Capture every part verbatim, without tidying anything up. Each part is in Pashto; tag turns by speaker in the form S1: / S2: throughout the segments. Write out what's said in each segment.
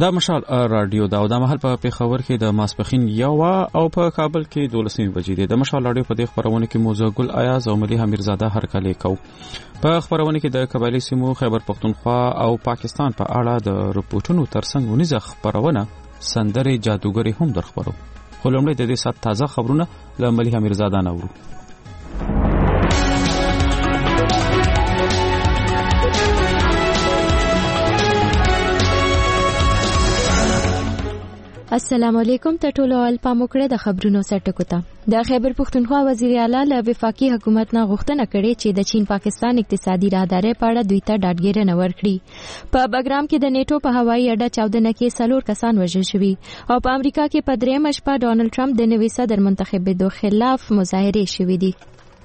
S1: دا مشال رادیو دا او د محل په پیښور کې د ماسپخین یو او په کابل کې دولسمې بجې دی. د مشال رادیو په دې خبرونه کې موزه ګل ایاز او ملي امیرزاده هر کله کو په خبرونه کې د قبایلی سیمو خیبر پختونخوا او پاکستان په اړه د رپورټونو ترڅنګ ونیزه خبرونه سندره جادوګری هم در خبرو. خو لومړی د دې سات تازه خبرونه له ملي امیرزاده نورو.
S2: السلام علیکم ته ټولو الپا موکړه د خبرونو سرټکو ته د خیبر پختونخوا وزیر اعلی له وفاقي حکومت نه غوښتنه کړې چې د چین پاکستان اقتصادي راهداري په اړه دوی ته ډاډګیرنه ورکړي. په بګرام کې د نیټو په هوایي اډه چاودنه کې څلور کسان وژل شوي او په امریکا کې په درېیمه شپه ډونالډ ټرمپ د نوي صدر منتخبېدو خلاف مظاهرې شوې دي.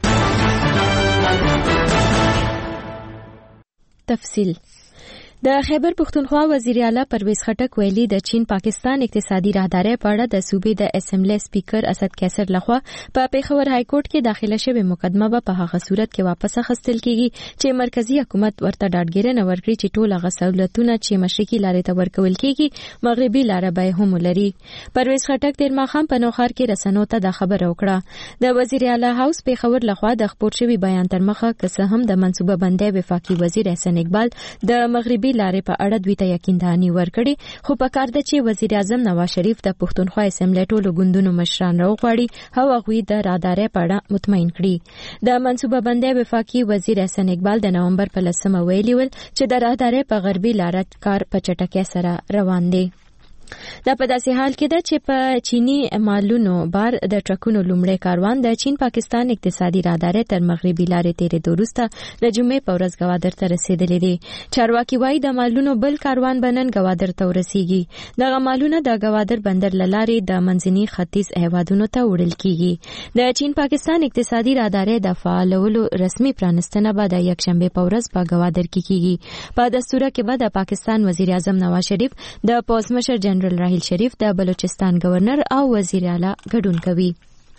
S2: تفصیل د خیبر پختونخوا وزیر اعلی پرویز خټک ویلي د چین پاکستان اقتصادي راهداري په اړه د صوبې د اسمبلی سپیکر اسد کیسر لخوا په پیښور های کورټ کې داخله شوې مقدمه به په هغه صورت کې واپس اخیستل کیږي چې مرکزی حکومت ورته ډاډګیرنه ورکړي چې ټول هغه سہولتونه چې مشرقي لارې ته ورکول کیږي مغربي لارې به هم لري. پرویز خټک تیر ماښام په نوخار کې رسنیو ته دا خبره وکړه. د وزیر اعلی هاوس پیښور لخوا د خبر شوی بیان تر مخه که هم د منصوبه بندي وفاقي وزیر احسان اقبال د مغربي لارې په اړه دوی ته یقینداني ورکړي، خو په کار ده چې وزیر اعظم نواز شریف د پښتونخوا اسمبلی ټولو ګوندونو مشران راوغواړي او هغوی د راهدارۍ په اړه مطمئن کړي. د منصوبه بندي وفاقي وزیر احسان اقبال د نومبر په لسمه ویلي ول چې د راهدارۍ په غربي لارې کار په چټکۍ سره روان دی. دا په داسې حال کې ده چې په چینی مالونو بار د ټرکونو لومړی کاروان د چین پاکستان اقتصادي راهدارۍ تر مغربي لارې تیرېدو وروسته د جمعې په ورځ ګوادر ته رسیدلی دی. چارواکي وایي د مالونو بل کاروان به نن ګوادر ته ورسیږي. دغه مالونه د ګوادر بندر له لارې د منځني ختیځ هیوادونو ته وړل کیږي. د چین پاکستان اقتصادي راهدارۍ د فعالولو رسمي پرانستنه به د یکشنبې په ورځ په ګوادر کې کیږي. په دستوره کې به د پاکستان وزیر اعظم نواز شریف د پوز مشر جنرال راحیل شریف د بلوچستان گورنر او وزیر اعلی ګډون کوي.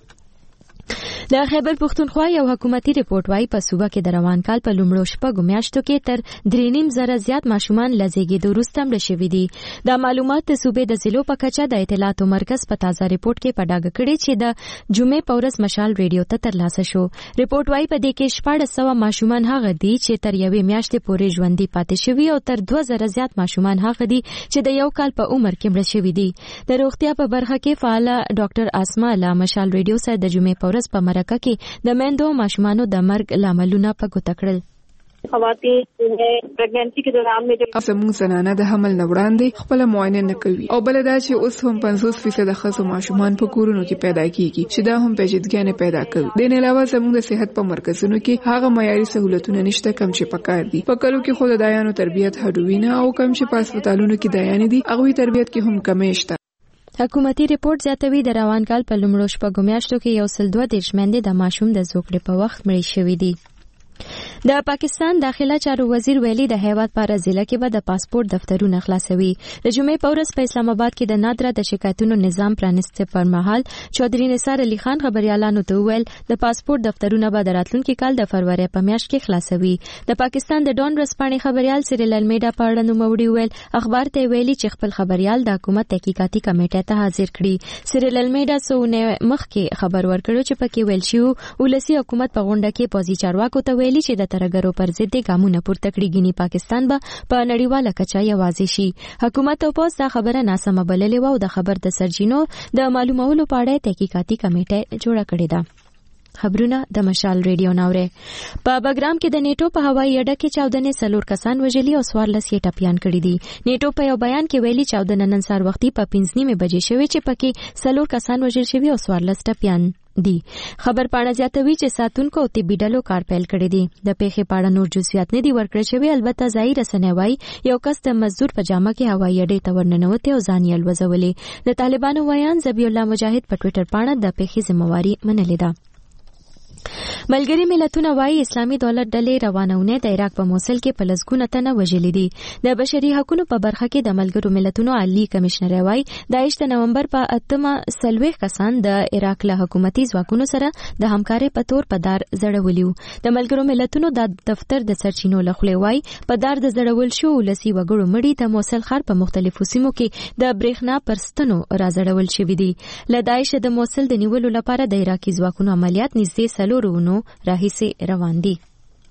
S2: د خیبر پختونخوا یو حکومتي ریپورت وايي په صوبه کې د روان کال په لومړو شپږو میاشتو کې تر درې نیم زره زیات ماشومان له زیږېدو وروسته مړه شوي دي. دا معلومات د صوبې د ضلعو په کچه د اطلاعاتو مرکز په تازه ریپورت کې په ډاګه کړي چې د جمعې په ورځ مشال ریډیو ته ترلاسه شو. ریپورت وايي په دې کې شپاړس سوه ماشومان هغه دي چې تر یوې میاشتې پورې ژوندي پاتې شوي او تر دوه زره زیات ماشومان هغه دي چې د یو کال په عمر کې مړه شوي دي. د روغتیا په برخه کې فعاله ډاکټر اسما له مشال ریډیو سره د جمعې په ورځ په مرکه کې د میندو ماشومانو د مرګ لاملونه په ګوته کړل.
S3: خواتین چې پریګننسي کې دوران کې
S4: زموږ زنانه د حمل نه وړاندې خپل معاینه نه کوي او بل دا چې اوس هم پنځوس فیصد خزو ماشومان په کورونو کې پیدا کیږي چې دا هم پیچیدګي نه پیدا کوي. د نه علاوه زموږ د صحت په مرکزونو کې هغه معیاري سہولتونه نشته کم چې پکار دي. په کلو کې خود د دایانو تربیت هډوینه او کم چې په هسپتالونو کې دایانې دي هغه تربیت کې هم کمې شته.
S2: حکومتي ریپورت زیاتوي د روان کال په لومړو شپږو میاشتو کې یو سل دوه دېرش میندې د ماشوم د زوکړې په وخت مړې شوې دي. د پاکستان داخله چارو وزیر ویلي د هیواد په ضلع کې به د پاسپورت دفترونه خلاصوي. د جمعې په ورځ په اسلام آباد کې د نادره د شکایتونو نظام پرانیسته پر مهال چودري نثار علي خان خبريالانو ته ویل د پاسپورت دفترونه به د راتلونکي کال د فروری په میاشت کې خلاصوي. د پاکستان د ډون رسپانې خبريال سیریل المیډا په اړه نوموړي ویل اخبار ته ویلي چې خپل خبريال د حکومت تحقیقاتي کمیټې ته حاضر کړي. سیریل المیډا سونه مخکې خبر ورکړو چې پکې ویل شو ولسی حکومت په غونډه کې پوزي چارواکو ته ویلي چې د ترګرو پر ضد ګامونه پورته کړي ګینی پاکستان به په نړیواله کچه یوازې شي. حکومت او پوز دا خبره ناسمه بللې و او د خبر د سرچینو د معلومولو په اړه تحقیقاتي کمیټه جوړه کړې ده. خبرونه د مشال ریډیو ناوره. په بګرام کې د نیټو په هوایي اډه کې چاودنې څلور کسان وژلي او څوارلس یې ټپیان کړي دي. نیټو په یو بیان کې ویلي چاودنه نن سهار وختي په پنځه نیمې بجې شوې چې پکې څلور کسان وژل شوي او څوارلس ټپیان دي. خبر پاڼه زیاتوي چې ساتونکو او طبي ډلو کار پیل کړی دی. د پیښې په اړه نور جزئیات نه دي ورکړل شوي. البته ځایي رسنۍ وایي یو کس د مزدور په جامه کې هوایي اډې ته ورننوتی او ځان یې الوځولې. د طالبانو ویان ذبیح الله مجاهد په ټویټر پاڼه د پیښې ذمہواري منلې ده. ملګری ملتونه وايي اسلامي دولت ډلې روانونه د عراق په موصل کې په لسګونه تنه وژلي دي. د بشري حقوقو په برخه کې د ملګرو ملتونو عالی کمشنر وايي د ایشت نومبر په اتمه سلويخ کسان د عراق له حکومتي ځواکونو سره د همکارۍ په تور په دار زړولیو. د ملګرو ملتونو د دفتر د سرچینو لخوا وايي په دار د زړول شو لسی وګړو مړي د موصل ښار په مختلفو سیمو کې د برېښنا پرستنو راځړول شوې دي. له داعش د موصل د نیولو لپاره د عراقي ځواکونو عملیات نږدې سلورونو راهیسې روان دي.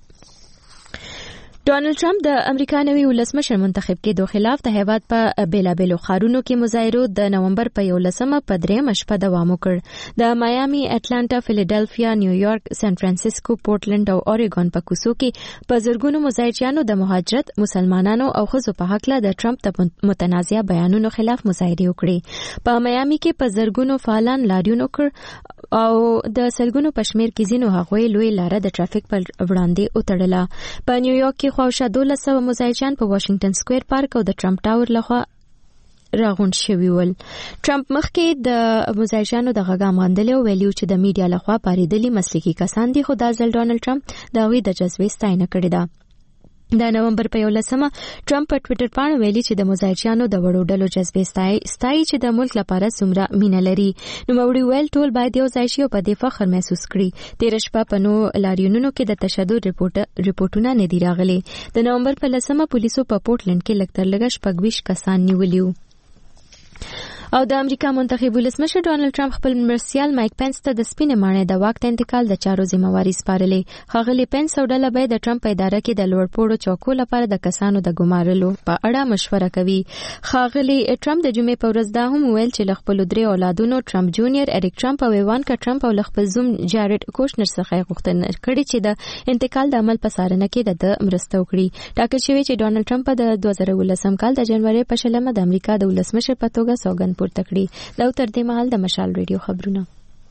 S2: ډونالد ټرمپ د امریکا نوي ولسمشر منتخب کېدو خلاف د هیواد په بیلابیلو ښارونو کې مظاهرو د نومبر په یولسمه په درېیمه شپه دوام وکړ. د مایامي، اټلانټا، فیلډلفیا، نیویارک، سان فرانسیسکو، پورټلند او اوریګون په کوڅو کې په زرګونو مظاهرچیانو د مهاجرت، مسلمانانو او ښځو په حق د ټرمپ د متنازعه بیانونو خلاف مظاهرې وکړې. په مایامي کې په زرګونو فعالان لاریون وکړ او د سلګونو پشمیر کې ځینو هغوی لوی لاره د ټرافیک پر وړاندې وتړله. په نیویارک کې خواوشا دولس سوه مظاهرچیان په واشنگټن سکویر پارک او د ټرمپ ټاور لخوا راغونډ شوي ول. ټرمپ مخکې د مظاهرچیانو د غږ غندلې او ویلي چې د میډیا لخوا پاریدلي مسلکي کسان دي، خو دا ځل ډونالد ټرمپ د هغوی د جذبې ستاینه کړې ده. د نومبر په یولسمه ټرمپ په ټویټر باندې ویلي چې د مظاهرچیانو د وړو ډلو جذبې ستایي چې د ملک لپاره څومره مینه لري. نوموړي ویل ټول باید یو ځای شي او په دې فخر محسوس کړي. تېره شپه په نو لاریونونو کې د تشدد ریپورټونه نه دي راغلي. د نومبر په لسمه پولیسو په پورټلند کې لږ تر لږه شپږ ویشت کسان نیولي وو. او د امریکا منتخب ولسمشر ډونالد ټرمپ خپل مرستیال مایک پنس ته د سپینې ماڼۍ د واک ته انتقال د چارو ذمہواري سپارلې. ښاغلي پنس او ډله به د ټرمپ په اداره کې د لوړپوړو چوکو لپاره د کسانو د ګمارلو په اړه مشوره کوي. ښاغلي ټرمپ د جمعې په ورځ دا هم ویل چې له خپلو درې اولادونو ټرمپ جونیئر، اریک ټرمپ او ایوانکا ټرمپ او له خپل زوم جارډ کوشنر څخه غوښتنه کړې چې د انتقال د عمل په څارنه کې د مرسته وکړي. ټاکل شوی چې ډونالد ټرمپ د دوه زره ولسم کال د جنوري په شلمه د امریکا د ولسمشر په توګه سوګند پورته کړي. دا تر دې مهال د مشال ریډیو خبرونه.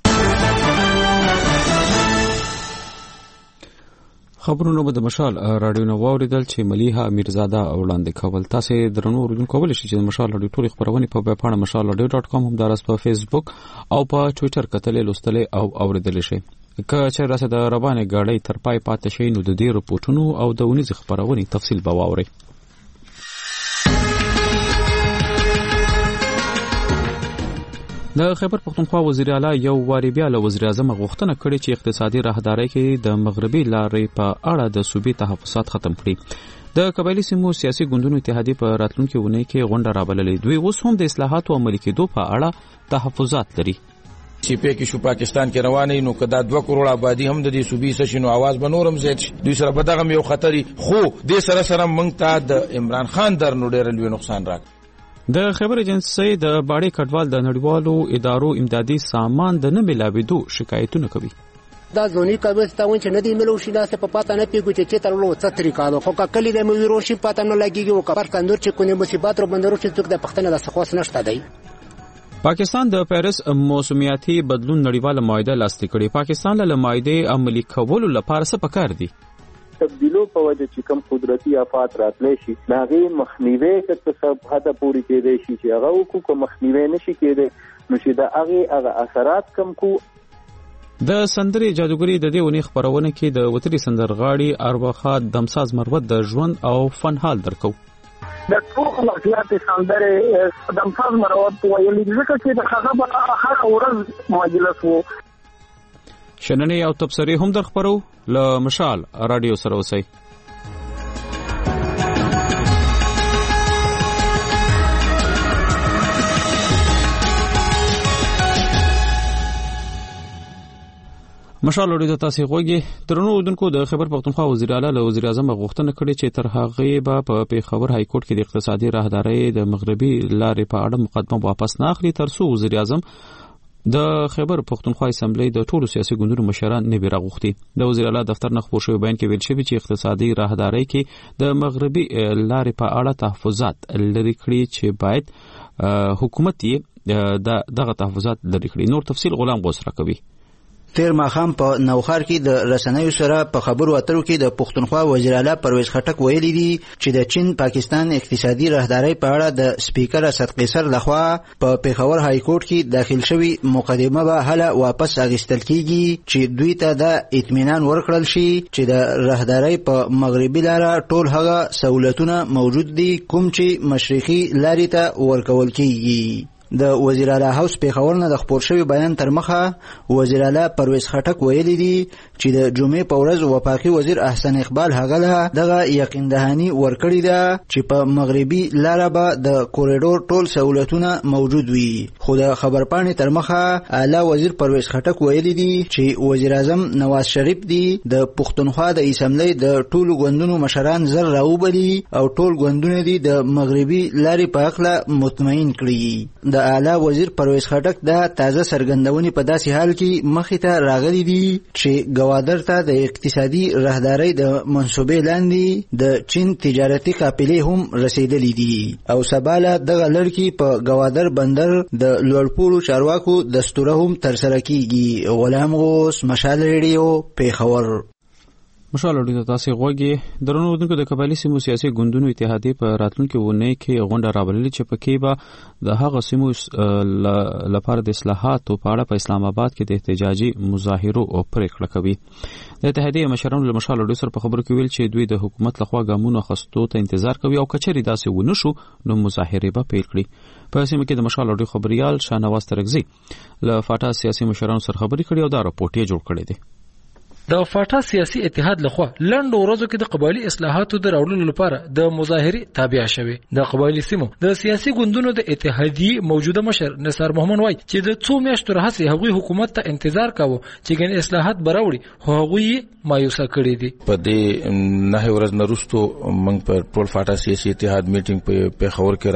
S1: خبرونه به د مشال رادیو نو واوریدل چې ملیحه میرزاده وړاندې کول. تاسو درنو اوریدونکو کولی شئ چې د مشال رادیو ټول خبرونه په ویب پاڼه مشال رادیو ډاټ کام هم دراس په فیسبوک او په ټوئیټر کتلې لوستلې او اوریدل شئ. که چې راسه د روانه غاړې تر پای پاتې شئ نو د دې رپورټونو او د ونیز خبرونه تفصیل به واورئ. د خیبر پختونخوا وزیر اعلی یو واری بیا له وزیر اعظم غوښتنه کړې چې اقتصادي راهداري کې د مغربي لارې په اړه د صوبې تحفظات ختم کړي. د قبایلی سیمو سیاسي ګوندونو اتحادیه په راتلونکي ونې کې غونډه رابللې. دوی اوس هم د اصلاحاتو عملي کېدو په اړه تحفظات لري.
S5: چې په کې شو پاکستان کې روانه نو کدا دوه کروڑ آبادی هم د دې صوبې سشنو आवाज بنورم زیات شي. دوی سره په دغه یو خطري خو د سره سره مونږ ته د عمران خان در نو ډېر لوی نقصان راک.
S1: د خبر ایجنسی د باړې کډوال د نړیوالو ادارو امدادي سامان د نه ملاوېدو شکایتونه کوي.
S6: دا ځونی کوي ستاون چې ندی ملو شي داسې په پاته نه پیګو چې تر لو څه طریقه ده خو کله د مې ویرو شي پاته نه لګيږي او کبر کندور چې کونه مصیبت رو بندرو چې څوک د پښتنه د سخواس نشته دی.
S1: پاکستان د پیرس موسمیاتي بدلون نړیواله معاهده لاسلیک کړې. پاکستان له معاهده عملي کولو لپاره څه پکار دي؟
S7: تبدیلو په وجه چې کوم قدرتي آفات راتلی شي هغه مخنیوي کته سب حدا پوری کېدای شي چې هغه کو کوم مخنیوي نشي کېدای نو چې دا هغه هغه اثرات کم کو.
S1: د سندري جادوګری د دې ونی خبرونه کې د وتري سندرغاړي ارواخا دمساز مروت د ژوند او فن حال درکو.
S8: د ټول اخلاق سندره دمساز مروت ویلي ځکه چې د هغه په هغه ورځ مجلس وو.
S1: شننې او تبصرې هم در خبرو له مشال رادیو سره اوسئ. مشال لري د تاسو غوږی درنو ودونکو د خبر پختونخوا وزیر اعلی له وزیر اعظم غوښتنه کړې چې تر هغه به په پیښور های کورټ کې د اقتصادي راهداري د مغربي لارې په اړه مقدمه واپس نه اخلي تر څو وزیر اعظم د خیبر پختونخوا اسمبلی د ټولو سیاسي ګوندونو مشران نه بیرغوختي. د وزیر اعلی دفتر نه خبر شوی بیان کې ویل شوی چې اقتصادي راهداري کې د مغربي لارې په اړه تحفظات لري کړی چې باید حکومت یې دغه تحفظات لري کړی. نور تفصیل غلام غوس راکوي.
S9: تیر ماښام په نوخار کې د رسنیو سره په خبرو اترو کې د پښتونخوا وزیر اعلی پرویز خټک ویلي دي چې د چین پاکستان اقتصادي راهدارۍ په اړه د سپیکر اسد قیصر لخوا په پیښور های کورټ کې داخل شوی مقدمه به هله واپس اخیستل کیږي چې دوی ته د اطمینان ورکړل شي چې د راهدارۍ په مغربي لاره ټول هغه سہولتونه موجود دي کوم چې مشرقي لارې ته ورکول کیږي. د وزیر اعلی هاوس پیښور نه د خپور شوی بیان تر مخه وزیر اعلی پرویز خټک ویلي دي چې د جمعې په ورځ وفاقي وزیر احسن اقبال هغه له دغه یقین دهاني ورکړی ده چې په مغربي لاره به د کوریډور ټول سہولتونه موجود وي. خو د خبرپاڼې تر مخه اعلی وزیر پرویز خټک ویلي دي چې وزیر اعظم نواز شریف دی د پښتونخوا د اسمبلی د ټولو ګوندونو مشران زر راوبلي او ټول ګوندونه دي د مغربي لارې په اړه مطمئن کړي. د اعلی وزیر پرویز خټک د تازه سرګندونې په داسې حال کې مخې ته راغلي دي چې ګوادر ته د اقتصادي راهدارۍ د منصوبې لاندې د چین تجارتي قافلې هم رسیدلې دي او سباله دغه لړکې په ګوادر بندر د لوړپوړو چارواکو دستوره هم ترسره کیږي. غلام غوث، مشال ریډیو، پیښور.
S1: مشال اورېدو تاسو غوږی درنو ودونکو د قبایلی سیمو سیاسي ګوندونو اتحادیه په راتلونکو ونې کې غونډه راوړلې چې پکې به د هغه سیمو لپاره د اصلاحاتو په اړه په اسلام آباد کې د احتجاجي مظاهرو او پریکړه کوي. د اتحادیه مشرانو له مشال اورېدو سره په خبرو کې ویل چې دوی د حکومت لخوا ګامونو اخیستو ته انتظار کوي او کچري داسې ونه شو نو مظاهره به پیل کړي. په سیمه کې د مشال اورېدو خبريال شاهنواز ترغزي له فاټا سیاسي مشرانو سره خبرې کړې او دا راپورټ یې جوړ کړی دی.
S10: د فاټا سیاسي اتحاد لخوا لنډو ورځو کې د قبایلی اصلاحاتو د راوړلو لپاره د مظاهرې تابع شوه. د قبایلی سیمو د سیاسي ګوندونو د اتحادیه موجوده مشر نثار محمد وای چې د څو میاشتو راهیسې هغوی حکومت ته انتظار کاوه چې ګڼ اصلاحات براوړي خو هغوی مایوسه کړي دي.
S5: په دې نه ورځ نرستو موږ په ټول فاټا سیاسي اتحاد میټینګ په پیښور کې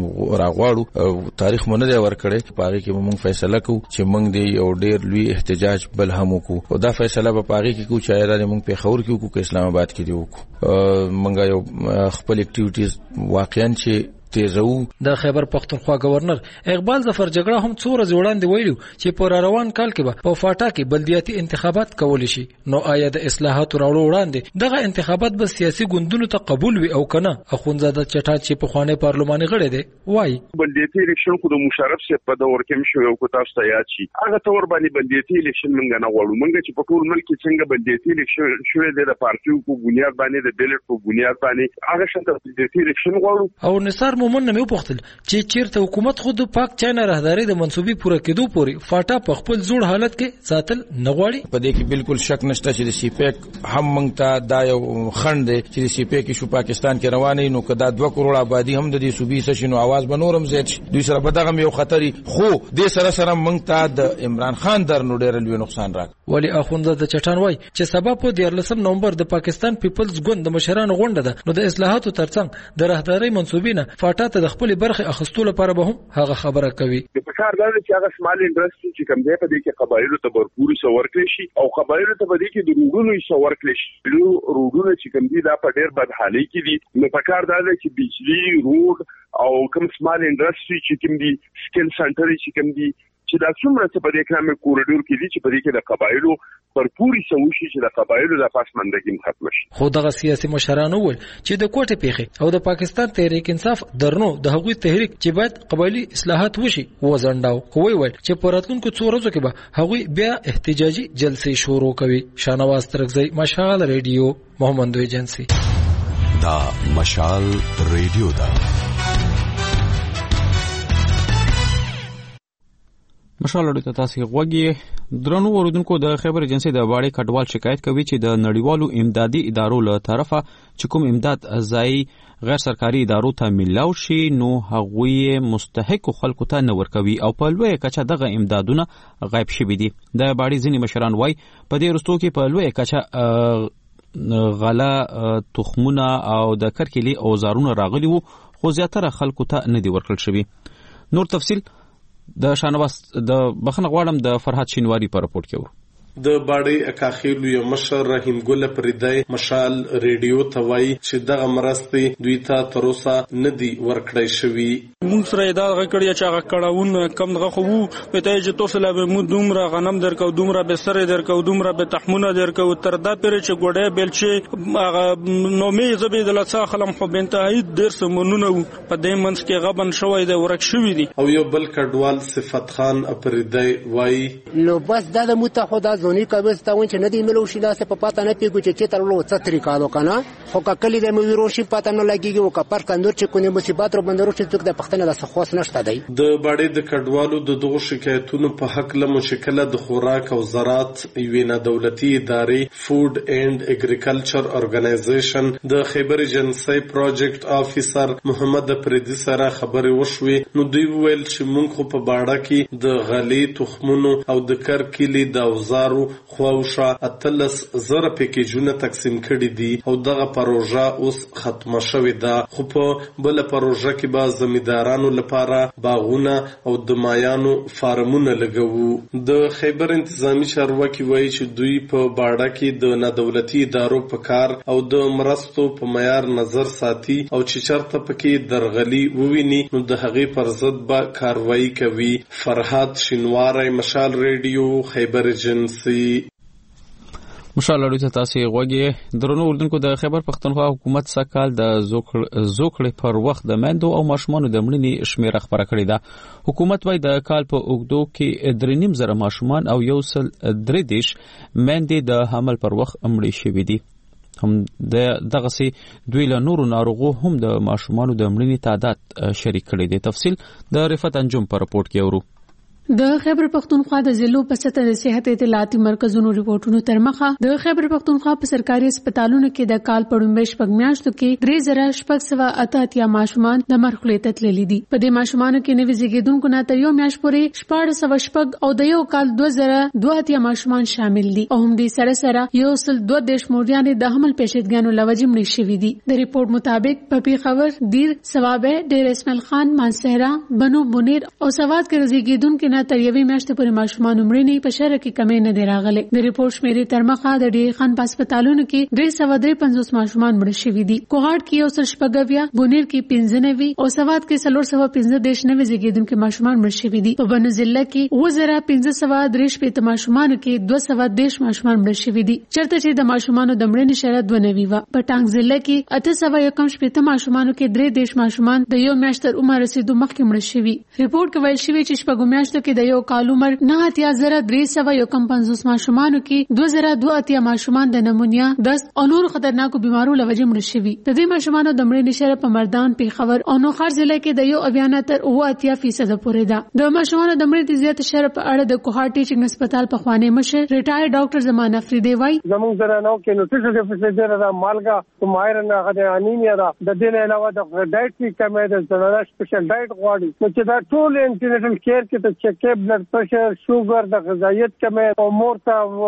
S5: راغواړو. تاریخ مونږ نه ورکړي په هغه کې موږ فیصله کوو چې موږ دی یو ډیر لوی احتجاج بل هم وکړو او دا فیصله په هغه کې کو چې را موږ پیښور کې وکړو اسلام آباد کې دی وکړو. موږ یو خپل اکټیویټیز واقعا چې تیزو.
S10: د خیبر پختونخوا گورنر اقبال ظفر جګړه هم څو ورځې وړاندې ویلو چې په روان کال کې به په فاټا کې بلدیاتي انتخابات کول شي. نو آیا د اصلاحاتو راوړو وړاندې دغه انتخابات به سیاسي ګوندونو ته قبول وي او کنه؟ اخونزاده چټات چې په خوانې پارلماني غړی دی وای
S11: بلدیاتي الیکشن خو د مشرف سره په دور کې مشو یو کو تاسو ته یاد شي هغه تور باندې بلدیاتي الیکشن منګ نه غواړو. منګ چې په ټول ملک کې څنګه بلدیاتي الیکشن شوې ده د پارټیو په بنیاد باندې د بیلټ په بنیاد باندې هغه شته بلدیاتي الیکشن غواړو.
S10: او نثار مومن مې وپوښتل چې چیرته حکومت خود پاک چانه راهداري د منسوبي پوره کېدو پوري فاټا په خپل زوړ حالت کې ساتل نه غواړي.
S5: په دې کې بالکل شک نشته چې د سی پیک هم موږ ته دا یو خند دی چې د سی پیک شو پاکستان کې روانه نو کدا دوه کروڑ آبادی هم د دې صوبې سشنو आवाज بنورم زیات دوی سره په دغه یو خطري خو د سره سره موږ ته د عمران خان در نو ډېر لوی نقصان راک.
S10: ولی اخونزاده چټان وای چې سبب په دیارلسم نومبر د پاکستان پیپلز ګوند د مشرانو غونډه ده نو د اصلاحاتو ترڅنګ د راهداري منسوبینه فاټا ته د خپل برخه اخستو لپاره به هم هغه خبره کوي.
S11: د پکار دا چې هغه سمال انډستری چې کوم دی په دې کې قبایلو ته برپوري سو ورکړي شي او قبایلو ته په دې کې د روډونو سو ورکړي شي. روډونه چې کوم دي دا په ډېر بد حالي کې دي. نو پکار دا چې بجلی روډ او کوم سمال انډستری چې کوم دي سکل سنټر چې کوم دي چې دا څومره څه په دې اکرامي کوریډور کې دي چې په دې کې د قبایلو برپوري سوشي چې د قبایلو د پاسماندګي ختم شي.
S10: خو دغه سیاسي مشرانو ول چې د کوټه پیخي او د پاکستان تحریک انصاف درنو د هغوی تحریک چې باید قبایلی اصلاحات وشي وزنداو. خو وی ول چې پراتونکو څو ورځو کې به هغوی بیا احتجاجي جلسې شروع کوي. شاهنواز ترغزی، مشال ریډیو، محمد ایجنسی.
S12: دا مشال ریډیو دا
S1: مشال اورېدو تاسو غوږی درنو اوردونکو د خیبر ایجنسی د باړې کډوال شکایت کوي چې د نړیوالو امدادي ادارو له طرفه چې کوم امداد ځای غیر سرکاري ادارو ته ملاو شي نو هغوی مستحق خلکو ته نه ورکوي او په لوی کچه دغه امدادونه غایب شوي دي. د باړې ځینې مشران وای په دې وروستو کې په لوی کچه غله تخمونه او د کرکلي اوزارونه راغلي وو خو زیاتره خلکو ته نه دي ورکړل شوي. نور تفصیل د شانواز د بخنه غواړم د فرحت شینواری په راپورټ کې ور.
S13: د باډي اکاخیلو یو مشر رحیم ګل پریدای مشال ریډیو ته وایي چې دغه مرستې دوی ته تر اوسه نه دی ورکړی شوی.
S14: موږ سره دا غکړی چې هغه کړهون کم دغه خو په ته چې توسله به مو دومره غنم درکو دومره به سره درکو دومره به تحمونه درکو تر دا پیر چې ګوډه بل چې هغه نومي زبې د لڅا خلم خو بنتهایی ډیر سمونونه په دې منځ کې غبن شوی دی ورک شوی دی.
S13: او یو بل کډوال صفت خان اپریدای وایي
S6: نو بس دا د متحده زونی کابل ته ون چې ندی ملو شي لاس په پاته نه پیګو چې چې تر لو څتري کالو کنه خو کلی د مویرو شي پاته نه لګيږي او کپر کندور چې کونه مصیبت رو بندرو چې څوک د پښتنه د سخواس نشته دی.
S13: د باډي د کډوالو د دغه شکایتونو په حق له مشکله د خوراک او زراعت یوه دولتي ادارې فود اینڈ اګریکلچر اورګنایزیشن د خیبر ایجنسی پروجیکټ افیسر محمد پردي سره خبري وشوي نو دوی ویل چې موږ خو په باډه کې د غلي تخمونو او د کرکلی د اوزارو خواوشا اتلس زره پیکیجونه تقسیم کړي دي او دغه پروژه اوس ختمه شوې ده خو په بل پروژه کې به زمیندارانو لپاره باغونه او د مایانو فارمونه لګوو. د خیبر انتظامی چارواکي وایي چې دوی په باډه کې د نادولتي ادارو په کار او د مرستو په معیار نظر ساتي او چې چرته پکې درغلي وویني نو د هغې پر ضد به کاروایی کوي. فرهاد شینواری مشال ریډیو خیبر ایجنسی.
S1: مشال اړو ته تاسو غوږی درنو اردوونکو د خیبر پښتونخوا حکومت سکهال د زوکړې پر وخت د مندو او ماشومانو د مړینې شمیره خبره کړې ده. حکومت وايي د کال په اوګدو کې درې نیم زره ماشومان او یو سل درې دیش مندې د حمل پر وخت مړې شوې دي. هم د دغه سي دوی له نورو ناروغو هم د ماشومانو د مړینې تعداد شریک کړي دي. تفصیل د رفعت انجم په رپورت کې اورو.
S15: د خیبر پختونخوا د ضلعو په سطح د صحت اطلاعاتي مرکزونو ریپورتونو تر مخه د خیبر پختونخوا په سرکاري هسپتالونو کې د کال په لومړۍ شپږ میاشتو کې درې زره شپږ سوه اته اتیا ماشومان د مرګ خولې ته تللي دي. په دې ماشومانو کې نوي زیږیدونکو نه تر یو میاشت پورې شپاړس سوه شپږ او د یو کال دوه زره دوه اتیا ماشومان شامل دي او هم دې سره سره یو سل دوه دیش موريانې د حمل پیچیدګیانو له وجې مړې شوي دي. د ریپورت مطابق په پیښور، دیر، ثوابه، ډیر اسماعیل خان، مانسهرا، بنو بنیر او سواد کې زیږیدونکو نه تر یوې میاشتې پورې ماشومان مړینې په شهر کې کمې نه دی راغلي. د ریپورت شمیرې تر مخه د ډیر خان په هسپتالونو کې درې سوه درې پنځوس ماشومان مړ شوي دي. کوهاټ کې یو سل شپږ اویا، بونیر کې پنځه نوي او سواد کې څلور سوه پنځه دېرش نوي زیږیدونکي ماشومان مړ شوي دي. په بنو ضلع کې اووه زره پنځه سوه درې شپېته ماشومانو کې دوه سوه دېرش ماشومان مړ شوي دي، چېرته چې د ماشومانو د مړینې شرح دوه نوي وه. په ټانک ضلع کې اته سوه یو کم شپېته ماشومانو کې درې دېرش ماشومان د یو میاشت تر عمر رسیدو مخکې مړ شوي. ریپورت کې ویل شوي چې شپږو میاشتو کې د یو کال عمر نه اتیا زره درې سوه یو کم پنځوس ماشومانو کې دوه زره دوه اتیا ماشومان د نمونیا، دست او نور خطرناکو بیمارو له وجې مړه شوي. د دې ماشومانو د مړینې شرح په مردان، پیښور او نوخار ضلع کې د یو اویا نه تر اووه اتیا فیصده پورې ده. د ماشومانو د مړینې زیاته شرح په اړه د کوهاټ ټیچنګ هسپتال پخوانی مشر ریټایر ډاکټر زمان افریدی وایي
S8: زموږ زرانو کې نوټریشن ډیفیسیټ ده، مالګه مایرن هغه انیمیا ده، د دې نه علاوه د ډایټري کمی ده، د سپیشل ډایټ غواړي. نو چې دا ټول انټینیټل کیر کې د چیک اپ، بلډ پرشر، شوګر، د غذایت کمی او مور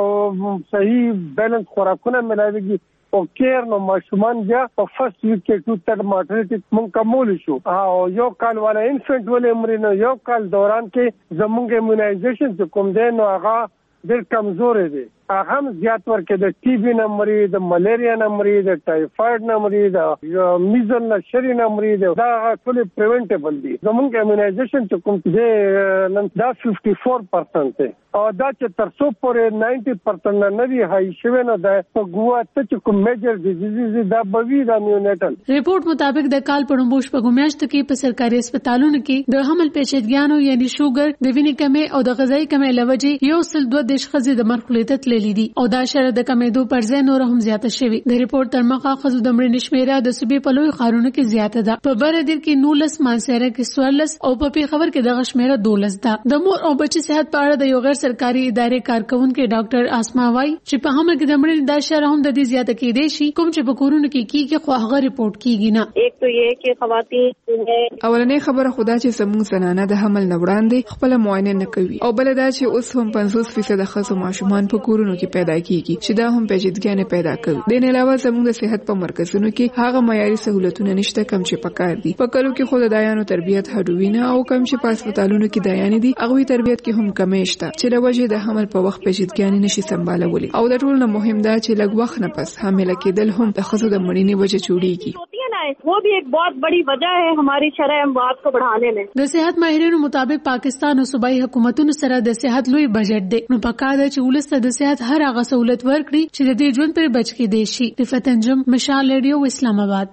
S8: ته صحیح بیلنس خوراکونه ملاويږي او کیر نو ماشومان بیا په فرست ویک کې ټو تر ماټرنټی مونږ کومول شو او یو کال والا انفنټ ولې مرینو یو کال دوران کې زمونږ ایمونایزیشن چې کوم دی نو هغه ډېر کمزور دی. هغه هم زیات ورکې د ټي بي نه مري، د ملیریا نه مري، د ټایفاید نه مري، د میزل نه شری نه مري، دا ټول پریونټیبل دي. زمونږ ایمونایزیشن چې کوم دی نن دا ففټي فور پرسنټ دی او دا چې تر څو پورې ناینټي پرسنټ نه وي هاي شوی نو دا په ګوا ته چې کوم میجر ډیزیز دا بوي دا نیونیټل.
S15: ریپورت مطابق د کال په لومړیو شپږو میاشتو کې په سرکاري هسپتالونو کې د حمل پیچیدګیانو یعنی شوګر، د وینې کمی او د غذایي کمی له وجې یو سل دوه دیرش ښځې د مرګ خولې ته تللي دي او دا شرح د کمیدو پر ځای نور هم زیاته شوې. د ریپورت تر مخه ښځو د مړینې شمیره د صوبې په لویو ښارونو کې زیاته ده. په بردیر کې نولس، مانسهره کې څوارلس او په پیښور کې دغه شمیره دولس ده. د مور او بچي صحت په اړه د یو غیر سرکاري ادارې کارکونکو ډاکټر اسما وایي چې په حمل کې د مړینې دا شرح هم د دې زیاته کېدای شي کوم چې په کورونو کې کیږي خو هغه ریپورت کیږي نه.
S3: ایک تو یہ کہ خواتین
S4: اولنې خبره خدا چې زموږ زنانه د حمل نه وړاندې خپل معاینه نه کوي او بل دا چې اوس هم پنځوس فیصد ښځو ماشومان په کورونو کورونو کې پیدا کیږي چې دا هم پیچیدګي پیدا کوي. د نه علاوه زموږ د صحت په مرکزونو کې هغه معیاري سہولتونه نشته کم چې پکار دي. په کلو کې خو د دایانو تربیت هډوینه او کم چې په هسپتالونو کې دایانې دي هغه تربیت کې هم کمې شته چې د وجې د حمل په وخت پیچیدګي نشي سمبالولي. او د ټول نه مهم دا چې لږ وخت نه پس حامله کېدل هم د ښځو د مړینې وجه جوړیږي.
S3: वो भी एक बहुत बड़ी वजह है हमारी शरह अमवात को बढ़ाने में.
S15: د صحت ماهرینو مطابق پاکستان او صوبایي حکومتونو سره د صحت لوی بجټ دی. نو پکار ده چې ولسته د صحت هر هغه سہولت ورکړي چې د دې ژوند پر بچ کې دي شي. رفعت انجم، مشال ریډیو، اسلام آباد.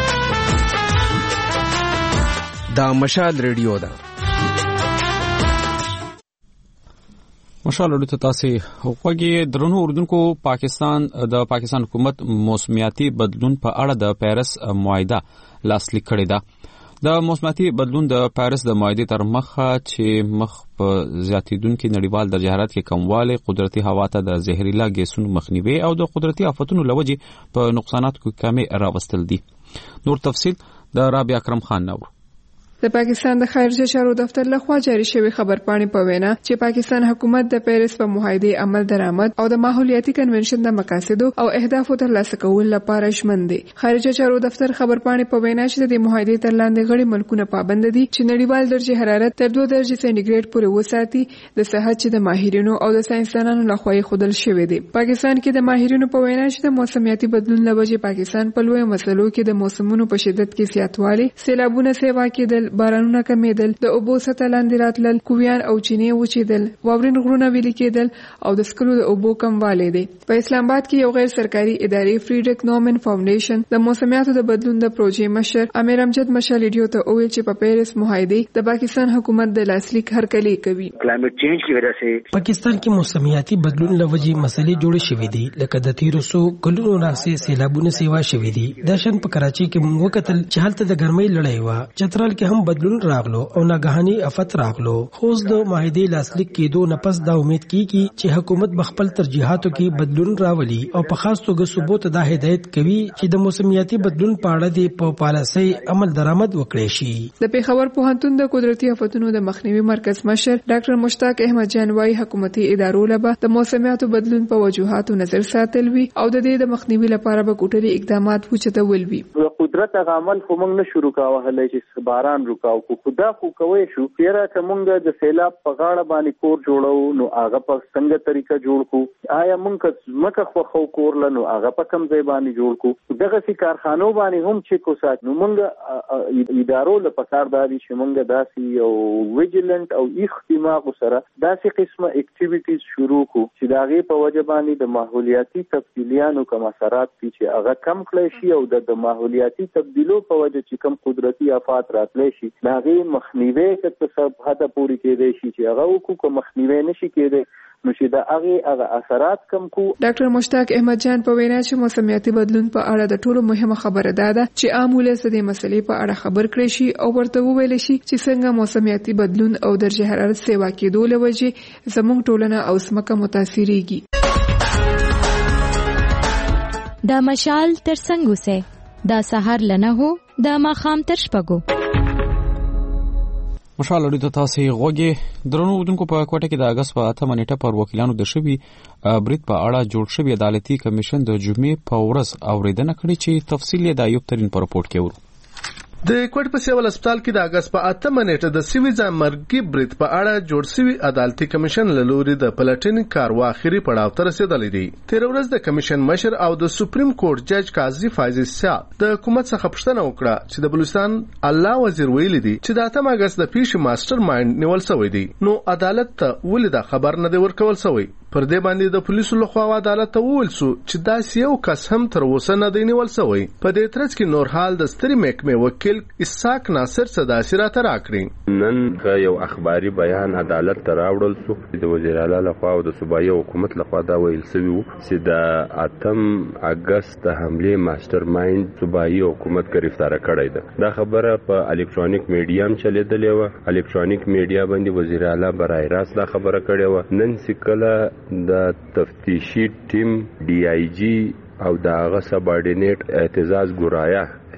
S16: دا مشال ریډیو ده.
S1: مشال ریډیو ته تاسو وګورئ. درنو اردوونکو، پاکستان د پاکستان حکومت موسمیاتي بدلون په اړه د پیرس معاهده لاسلیک کړې ده. د موسمیاتي بدلون د پیرس د معاهدې تر مخه چې مخ په زیاتیدونکو نړیوال درجه حرارت کې کموالی، قدرتي هوا ته د زهرجن ګیسونو مخنیوي او د قدرتي آفتونو لوجې په نقصانات کې کمی راوستل دي. نور تفصيل د رابعه اکرم خان نور.
S4: د پاکستان د خارجه چارو دفتر لخوا جاری شوی خبرپاڼې په وینا چې پاکستان حکومت د پیرس په معاهده عمل درآمد او د ماحولیاتي کنونشن د مقاصدو او اهدافو ترلاسه کولو لپاره ژمن دي. خارجه چارو دفتر خبرپاڼې په وینا چې د معاهده تر لاندې غړي ملکونه پابند دي چې نړیوال درجه حرارت تر دوه درجې سانتیګریډ پورې وساتي د صحت چې د ماهرینو او د ساينسدانانو لخوا خودل شوی دی. پاکستان کې د ماهرینو په وینا چې د موسمیاتي بدلون لوجې پاکستان په لوی مسلو کې د موسمونو په شدت کې زیاتوالی، سیلابونه سیوا کېدل، بارانونه کمیدل، د اوبو سطح لاندې راتلل، کویان او چینې وچیدل، واورین غرونه ویلي کېدل او د سکلو د اوبو کموالی دی. په اسلام آباد کې یو غیر سرکاري ادارې فریډریک نومن فاونډیشن د موسمیاتو د بدلون د پروژې مشر امیر امجد مشال ریډیو ته وویل چې په پیرس معاهده د پاکستان حکومت د لاسلیک هرکلی کوي.
S17: کلایمټ چینج کی وجہ سے
S18: پاکستان کې موسمیاتي بدلون لوجې مسلې جوړې شوې دي، لکه د تیرو سو کلونو راځي سیلابونه سیوا شوې دي. د شن په کراچي کې موږ وکتل چې هلته د ګرمۍ لړۍ و، چترال کې هم بدلون راغلو او ناګهاني افت راغلو. خو د معاهده لاسلیک کېدو نه پس دا امید کیږي چې حکومت بخپل ترجیحاتو کې بدلون راولي او په خاص توګه ثبوت دا هدایت کوي چې د موسمیاتي بدلون په اړه د په پالیسۍ عمل درآمد وکړي شي.
S4: د پیښور پوهنتون د قدرتي آفتونو د مخنیوي مرکز مشر ډاکټر مشتاق احمد جان وايي حکومتي ادارو لبا د موسمیاتو بدلون په وجوهاتو نظر ساتل وی او د دې د مخنیوي لپاره به کوټري اقدامات وچتول وي.
S7: قدرت عمل خو موږ نشو رکاوه هلې چې باران رکاو کو خدا خو کوي شو پیرا کومګه د سیلاب په غاړه باندې کور جوړو نو هغه په څنګه طریقه جوړ کو آیا موږ مکه خو خو کور لنو هغه په کم ځای باندې جوړ کو دغه سي کارخانو باندې هم چې کو سات نو موږ ادارو له پکار دادي چې موږ داسي او ویجیلنت او اختماق سره داسي قسمه اکټیویټیز شروع کو چې داغه په وجه باندې د ماحولیاتي تبدیلیانو کوم اثرات چې هغه کم کړی شي او د ماحولیاتي تبدیلو په وجه چې کم قدرتي آفات راتلی شي داغه مخنیوي کته سب حدا پوری کېدې شي چې هغه کو مخنیوي نشي کېدې نو چې دا هغه هغه اثرات کم کو.
S4: ډاکټر مشتاق احمد جان په وینا چې موسمیاتي بدلون په اړه د ټولو مهمه خبره ده چې عام ولس د مسلې په اړه خبر کړي شي او ورته وویل شي چې څنګه موسمیاتي بدلون او درجه حرارت سیوا کېدو لوجې زموږ ټولنه او سمکه متاثرېږي.
S2: دا مشال تر څنګه سه دا سحر لنه هو دا ماخام تر شپږو.
S1: مشال اړیدو ته تاسو غوږی درنو ودونکو په کوټه کې د اگست په اتمه نیټه پر وکیلانو د شوی برید په اړه جوړ شوی عدالتي کمیشن د جمعې په ورځ اوریدنه کړې چې تفصیل یې د ایوب ترين په رپورت کې ورو.
S19: د کوټ په سیول هسپتال کې د اگست په اتمه نیټه د سیویزا مرګي برید په اړه جوړ شوی عدالتي کمیشن له لوري د پلټنې کاروا اخري پړاو ته رسیدلی دی. تیر ورځ د کمیشن مشر او د سپریم کورټ جج قاضي فایز صاحب د حکومت څخه پوښتنه وکړه چې د بلوچستان الله وزیر ویلي دی چې د اتمه اگست د پیښې ماستر مایند نیول شوی دی نو عدالت ته ولې دا خبر نه دی ورکول شوی. پر دې باندې د پولیسو لخوا عدالت ته وویل شو چې داسې یو کس هم تر اوسه نه دی نیول شوی. په دې ترڅ کې نور حال د ستري محکمې وکیل اسحاق ناصر صداسي راته راکړي.
S20: نن یو اخباري بیان عدالت ته راوړل شو د وزیر اعلی لخوا او د صوبایي حکومت لخوا دا ویل شوی چې د اتم اگست د حمله ماستر مایند صوبایي حکومت گرفتار کړی ده. دا خبره په الکترونیک میډیا هم چلیدلې و. الکترونیک میډیا باندې وزیر اعلی برای راست دا خبره کړې و. نن سکله د تفتیشي ټیم ډي آی جی او داغه سبارډینیټ اعتزاز ګرایا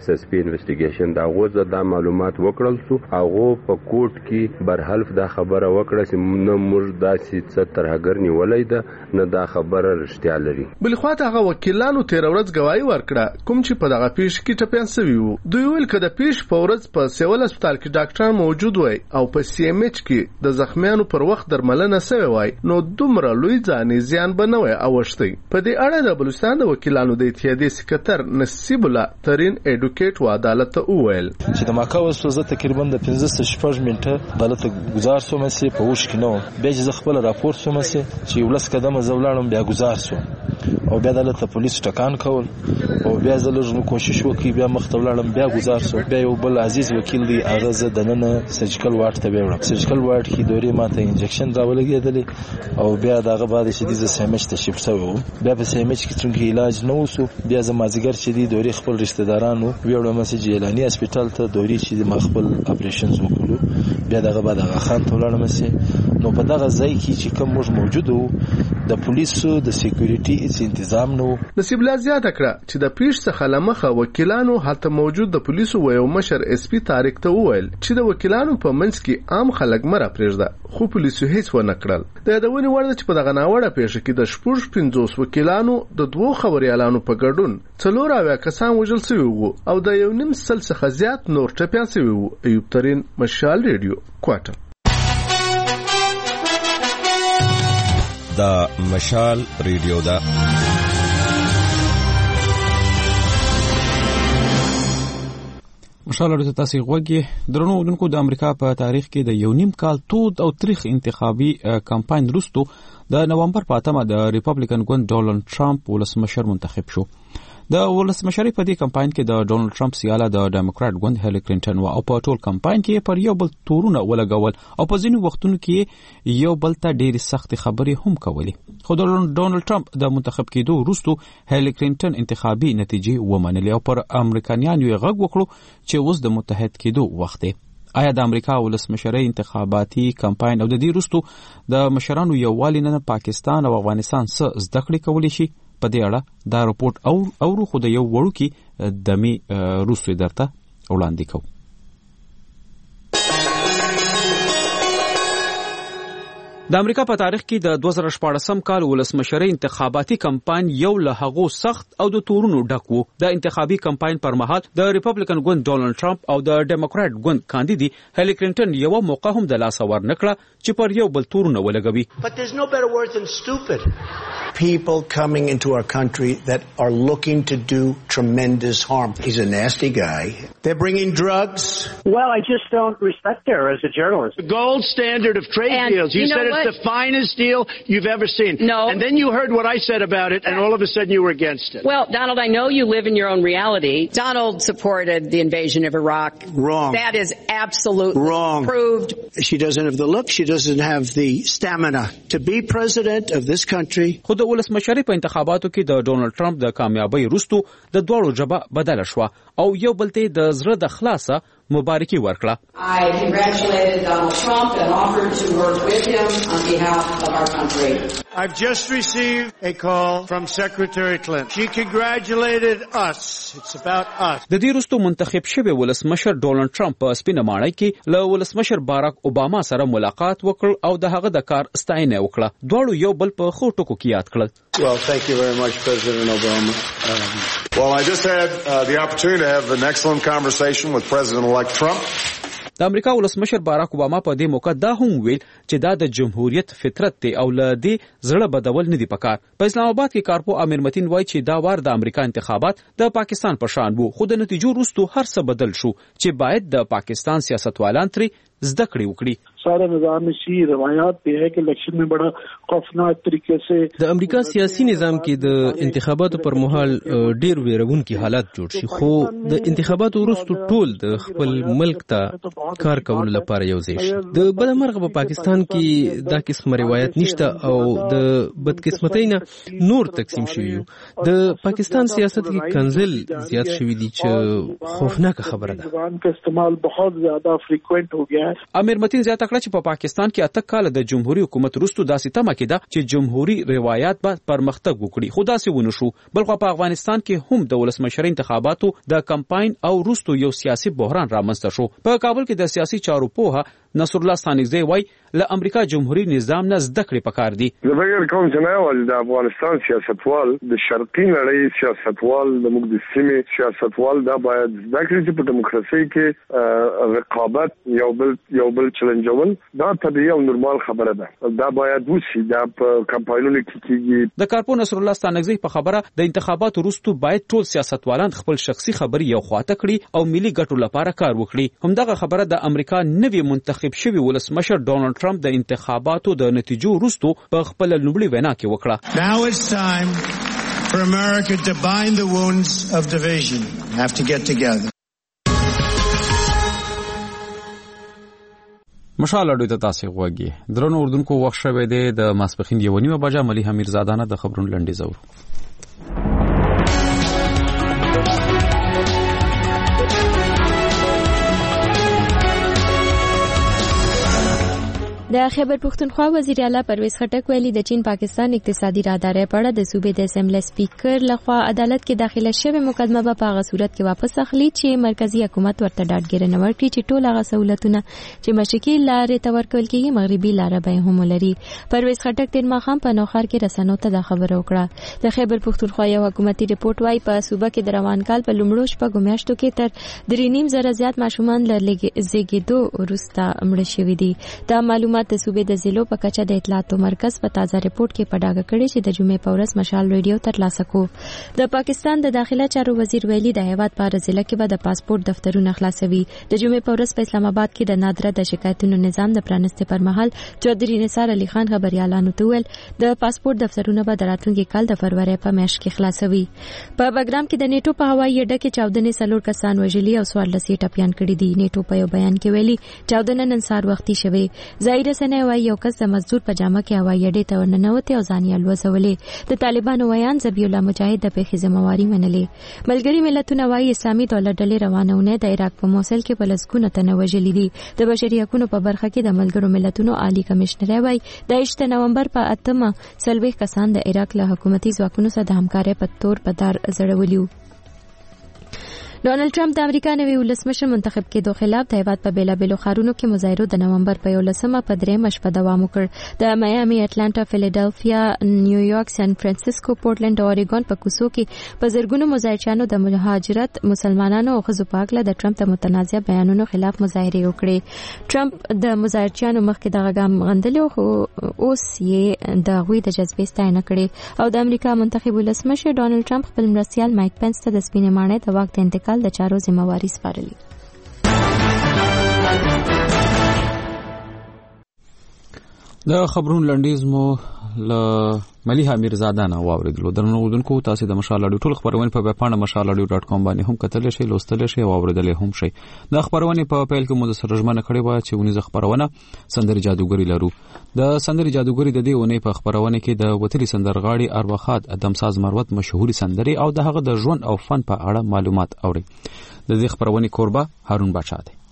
S20: ایس ایس پی انویسټیګیشن دا غوځه دا معلومات وکړل سو هغه په کوټ کې برحلف دا خبره وکړه چې نه موږ داسې څه ترهګر نیولای ده نه دا خبره رښتیا لري.
S19: بل خو هغه وکیلانو تیر ورځ گواہی ورکړه کوم چې په دغه پیښ کې ټپيان سوي وو. دوی ویل کده پیښ په ورځ په سیول هسپتال کې ډاکټران موجود وای او په سی ام ایچ کې د زخمیانو پر وخت درملنه سوي وای نو دومره لوی ځاني زیان بنوي اوښتي. په دې اړه د بلوچستان د وکیلانو د اتحادیې سکرټر نصیب الله ترين اډوکیټ و عدالت ته وویل
S17: چې د ماکا وسوزه تقریبا د پنځه شپږ منټه عدالت گزار سوم سي په وښ کې نو بیا چې خپل راپور سوم سي چې ولس قدمه زولانم بیا گزار سو او بیا عدالت ته پولیس ټکان کول او بیا زلږ کوشش وکي بیا مختولړم بیا گزار سو بیا یو بل عزیز وکیل دی هغه ز دننه سرجیکل وارډ ته وړم سرجیکل وارډ کې دوري ماته انجکشن راولګېدل او بیا دغه بعد چې د سیمچ ته شپ شو بیا په سیمچ کې څنګه علاج نه وسو بیا زما ځګر چې دی دوري خپل رشتہ دارانو ویړم چې جیلانی هسپتال ته دوري چې ما خپل اپریشنز وکړو بیا دغه بعد هغه خان ته وړم چې نو په دغه ځای کې چې کوم موږ موجود وو د پولیسو د سکیورټي تنظیم نو.
S19: نصیب الله زیاته کړه چې د پیښ څخه لمخه وکیلانو هلته موجود د پولیسو و یو مشر اس پی طارق ته وویل چې د وکیلانو په منځ کې عام خلک مره پرېږده خو پولیسو هیڅ ونه کړل. د یادونې وړ ده چې په دغه ناوړه پیښه کې د شپږ پنځوس وکیلانو د دوو خبریالانو په ګډون څلور اویا کسان وژل شوي وو او د یو نیم سل څخه زیات نور ټپیان شوي وو. ایوب ترين مشال ریډیو کوټه.
S12: دا مشال ریډیو دا
S1: مشال ریډیو تاسو غوږی درنو ودونکو د امریکا په تاریخ کې د یو نیم کال تود او تاریخ انتخابي کمپاین وروسته د نومبر په اتمه د ریپبلیکن ګوند ډونالد ټرمپ ولسمشر منتخب شو. د ولسمشرۍ په دې کمپاین کې د ډونالد ټرمپ سیاله د ډیموکرات ګوند هیلری کلینټن او په ټول کمپاین کې پر یو بل تورونه ولګول او په ځینو وختونو کې یو بل ته ډېری سخت خبرې هم کولې. خو د ډونالد ټرمپ د منتخب کېدو وروسته هیلری کلینټن انتخابي نتیجې ومنلې او پر امریکایانو یې غږ وکړو چې اوس د متحد کېدو وخت دی. آیا د امریکا ولسمشرۍ انتخاباتي کمپاین او د دې وروسته د مشرانو یووالي نه پاکستان او افغانستان څخه زده کړې کولی شي؟ په دې اړه دا رپورت او او خو د یو وړوکی دمي روسي درته وړاندې کوم. د امریکا په تاریخ کې د دوه زره شپاړسم کال ولسمشرۍ انتخاباتي کمپاین یو له هغو سخت او د تورونو ډک وو. د انتخابي کمپاین پر مهال د ریپبلیکن ګوند ډونالد ټرمپ او د ډیموکرات ګوند کاندیدي هیلری کلینټن یو موقع هم د لاس ور نکړه چې پر یو بل تورونه ولګوي.
S21: But there's no better word than stupid. People coming into our country that are looking to do tremendous harm. He's a nasty guy. They're bringing drugs.
S22: Well, I just don't respect her as a journalist.
S21: The gold standard of trade
S22: and
S21: deals. You, you said it's what? the finest deal you've ever seen.
S22: No.
S21: And then you heard what I said about it, and all of a sudden you were against it.
S23: Well, Donald, I know you live in your own reality. Donald supported the invasion of Iraq.
S21: Wrong.
S23: That is absolutely
S21: Wrong.
S23: proved.
S21: She doesn't have the look. She doesn't have the stamina to be president of this country.
S1: خو د ولسمشرۍ په انتخاباتو کې د ډونالد ټرمپ د کامیابی وروسته د دوړو جبهه بدله شوه او یو بل ته د زړه د خلاصه مبارکي ورکړه.
S23: I congratulated Donald Trump and offered to work with him on behalf of our country.
S21: I've just received a call from Secretary Clinton. She congratulated us. It's about us.
S1: د دې وروسته منتخب شوی ولسمشر ډونالد ټرمپ په سپینه ماڼۍ کې له ولسمشر باراک اوباما سره ملاقات وکړ او د هغه د کار ستاینه وکړه. دواړو یو بل په خو ټکو کې یاد کړل.
S21: Well, thank you very much, President Obama. Um,
S24: well, I just had uh, the opportunity to have an excellent conversation with President-elect Trump.
S1: د امریکا ولسمشر باراک اوباما په دې موقع دا هم ویل چې دا د جمهوریت فطرت دی او له دې زړه بدول نه دی پکار. په اسلام آباد کې کارپو امیر متین وایي چې دا وار د امریکا انتخابات د پاکستان په شان وو خو د نتیجو وروسته هر څه بدل شو چې باید د پاکستان سیاستوالان ترې زده کړې وکړي.
S22: سارا نظام نشي روایت دی چې الیکشن میں بڑا خوفناک طریقے سے
S18: د امریکا سیاسي نظام کې د انتخاباتو پر مهال ډیر ویرونکي حالات جوړ شي خو د انتخاباتو وروسته ټول د خپل ملک ته کار کول لپاره یو ځای شي. د بل مرغه په پاکستان کې دا قسم روایت نشته او د بدقسمتۍ نه نور تقسیم شوی. د پاکستان سیاست کې کنزل زیات شوی دی چې خوفناک خبره ده.
S22: زبان کا استعمال بہت زیادہ فریکوئنٹ ہو گیا ہے.
S3: کار.
S1: امیر متین زیاته کړه چې په پاکستان کې اته کال د جمهوریت حکومت وروسته داسې تمه کېده چې جمهوریت روایت به پرمختګ وکړي، خو داسې ونه شو. بلخو په افغانستان کې هم د ولسمشر انتخاباتو د کمپاین او وروسته یو سیاسي بحران رامنځته شو. په کابل کې د سیاسي چارو پوهه نصر الله ستانکزی وای له امریکا جمهوریت نظام نه زده کړې پکار دي.
S5: زه فکر کوم چې نه یوازې د افغانستان سیاستوال، د شرقي نړۍ سیاستوال، د موږ د سیمې سیاستوال دا باید زده کړي چې په دیموکراسي کې رقابت یو بل یو بل چیلنجول دا طبیعي او نورمال خبره ده. دا باید وشي، دا په کمپاینونو کې کیږي.
S1: د کارپو نصر الله ستانکزی په خبره د انتخاباتو وروسته باید ټول سیاستوالان خپل شخصي خبرې یو خواته کړي او ملي ګټو لپاره کار وکړي. همدغه خبره د امریکا نوي منتخب شوی ولسمشر ډونالد ټرمپ د انتخاباتو د نتیجو وروسته په خپل لومړي وینا کې وکړه.
S9: Now it's time for America to bind the wounds of division. We have to get together.
S1: مشال اډو ته تاسو غوږی درنو اردوونکو وخت شوه د ماسپخین یو نیمه بجه ملي امیر زادانه د خبرونو لنډیز اورو.
S2: د خیبر پختونخوا وزیر اعلی پرویز خټک ویلي د چین پاکستان اقتصادي راهداري په اړه د صوبې د اسمبلی سپیکر لخوا عدالت کې داخله شوی مقدمه به په هغه صورت کې واپس اخلي چې مرکزی حکومت ورته ډاډګیرنه ورکړي چې ټول هغه سہولتونه چې مشرقي لارې ته ورکول کېږي مغربي لارې به هم ولري. پرویز خټک تیر ماښام په نوخار کې رسنیو ته دا خبره وکړه. د خیبر پختونخوا یو حکومتي ریپورت وايي په صوبه کې د روان کال په لومړو شپږو میاشتو کې تر درې نیم زره زیات ماشومان له زیږیدو وروسته مړه شوي دي. دا معلومات د صوبې د ضلعو په کچه د اطلاعاتو مرکز په تازه ریپورت کې په ډاګه کړي چې د جمعې په ورځ مشال ریډیو ترلاسه کو. د پاکستان د داخله چارو وزیر ویلي د هیواد په هر ضلع کې به د پاسپورت دفترونه خلاصوي. د جمعې په ورځ په اسلام آباد کې د نادره د شکایتونو نظام د پرانستې پر مهال چودري نثار علي خان خبريالانو ته ویل د پاسپورت دفترونه به د راتلونکي کال د فروری په میاشت کې خلاصوي. په بګرام کې د نیټو په هوایي اډه کې چاودنې څلور کسان وژلي او څوارلس یې ټپیان کړي دي. نیټو په یو بیان کې ویلي چاودنه نن سهار وختي شوې. ظاهر رسنۍ وايي یو کس د مزدور په جامه کې هوایي اډې ته ورننوتې او ځان یې الوځولې. د طالبانو ویان ذبیح الله مجاهد د پیښې ذمہواري منلې. ملګري ملتونه وايي اسلامي دولت ډلې روانونه د عراق په موصل کې په لسګونه تنه وژلي دي. د بشري حقوقو په برخه کې د ملګرو ملتونو عالی کمشنر وايي د اته نومبر په اتمه سلوي کسان د عراق له حکومتي ځواکونو سره د همکارۍ په تور په دار زړولیو. ډونالد ټرمپ د امریکا نوي ولسمشر منتخب کېدو خلاف د هیواد په بیلابیلو ښارونو کې مظاهرو د نومبر په یولسمه په درېیمه شپه دوام وکړ. د میامي، اټلانټا، فیلادلفیا، نیویارک، سان فرانسیسکو، پورټلند او اریګون په کوڅو کې په زرګونو مظاهرچیانو د مهاجرت، مسلمانانو او ښځو په اړه د ټرمپ د متنازع بیانونو خلاف مظاهرې وکړې. ټرمپ د مظاهرچیانو مخکې دغه ګام غندلی خو اوس یې د هغوی د جذبې ستاینه کړې او د امریکا منتخب ولسمشر ډونالد ټرمپ خپل مرستیال مایک پنس ته د سپینې ماڼۍ د واک د انتقال د چارو ذمہواری سپارلی.
S1: د خبرونو لنډیز مو ل مليحه میرزادانه واوریدلو. درنو اردوونکو تاسو د مشال اډیو ټول خبرونه په ویبپاڼه مشال اډیو ډاټ کام باندې هم کتل شي، لوستل شي او اوریدل هم شي. د خبرونه په پیل کې مو د سرجمنه کړي و چې ونیزه خبرونه سندري جادوګری لرو. د سندري جادوګری د دې ونې په خبرونه کې د وتلی سندرغاړي ارواخات ادمساز مروت مشهوري سندري او د هغه د ژوند او فن په اړه معلومات اوري. د دې خبرونه کوربه هارون بچا دی.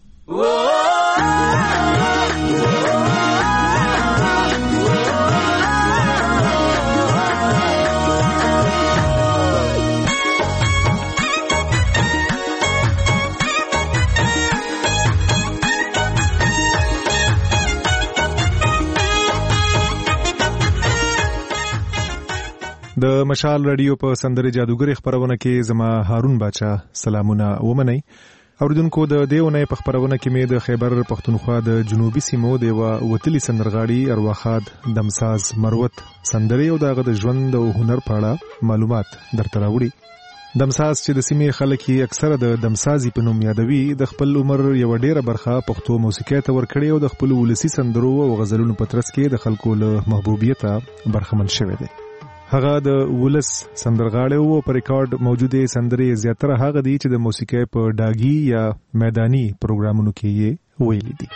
S10: د مشال رادیو په سندري جادوګری خبرونه کې زما هارون بچا سلامونه ومنئ. اوریدونکو د دیونه په خبرونه کې مې د خیبر پختونخوا د جنوبي سیمو د وتلی سندرغاړي ارواخاد دمساز مروت سندري او دغه د ژوند او هنر په اړه معلومات درته راوړي. دمساز چې د سیمې خلک یې اکثره د دمسازي په نوم یادوي، د خپل عمر یو ډیره برخه پښتو موسیقۍ ته ورکړي او د خپل ولسی سندرو او غزلونو په ترڅ کې د خلکو له محبوبیت برخمن شوی دی. هغه د ولس سندرغاړي او په ریکارډ موجوده سندري زیاتره هغه دي چې د موسیقۍ په ډاګي یا میداني پروګرامونو کې یې ویلي دي.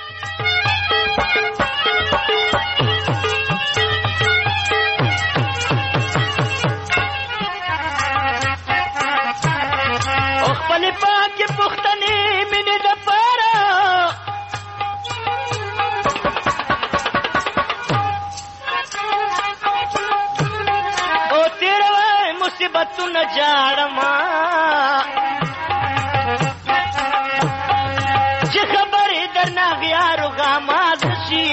S11: خپل پاک پختنې مینه د پاره
S6: مصیبتو نه جاړما چې خبرې درنه غیارو غاماز شي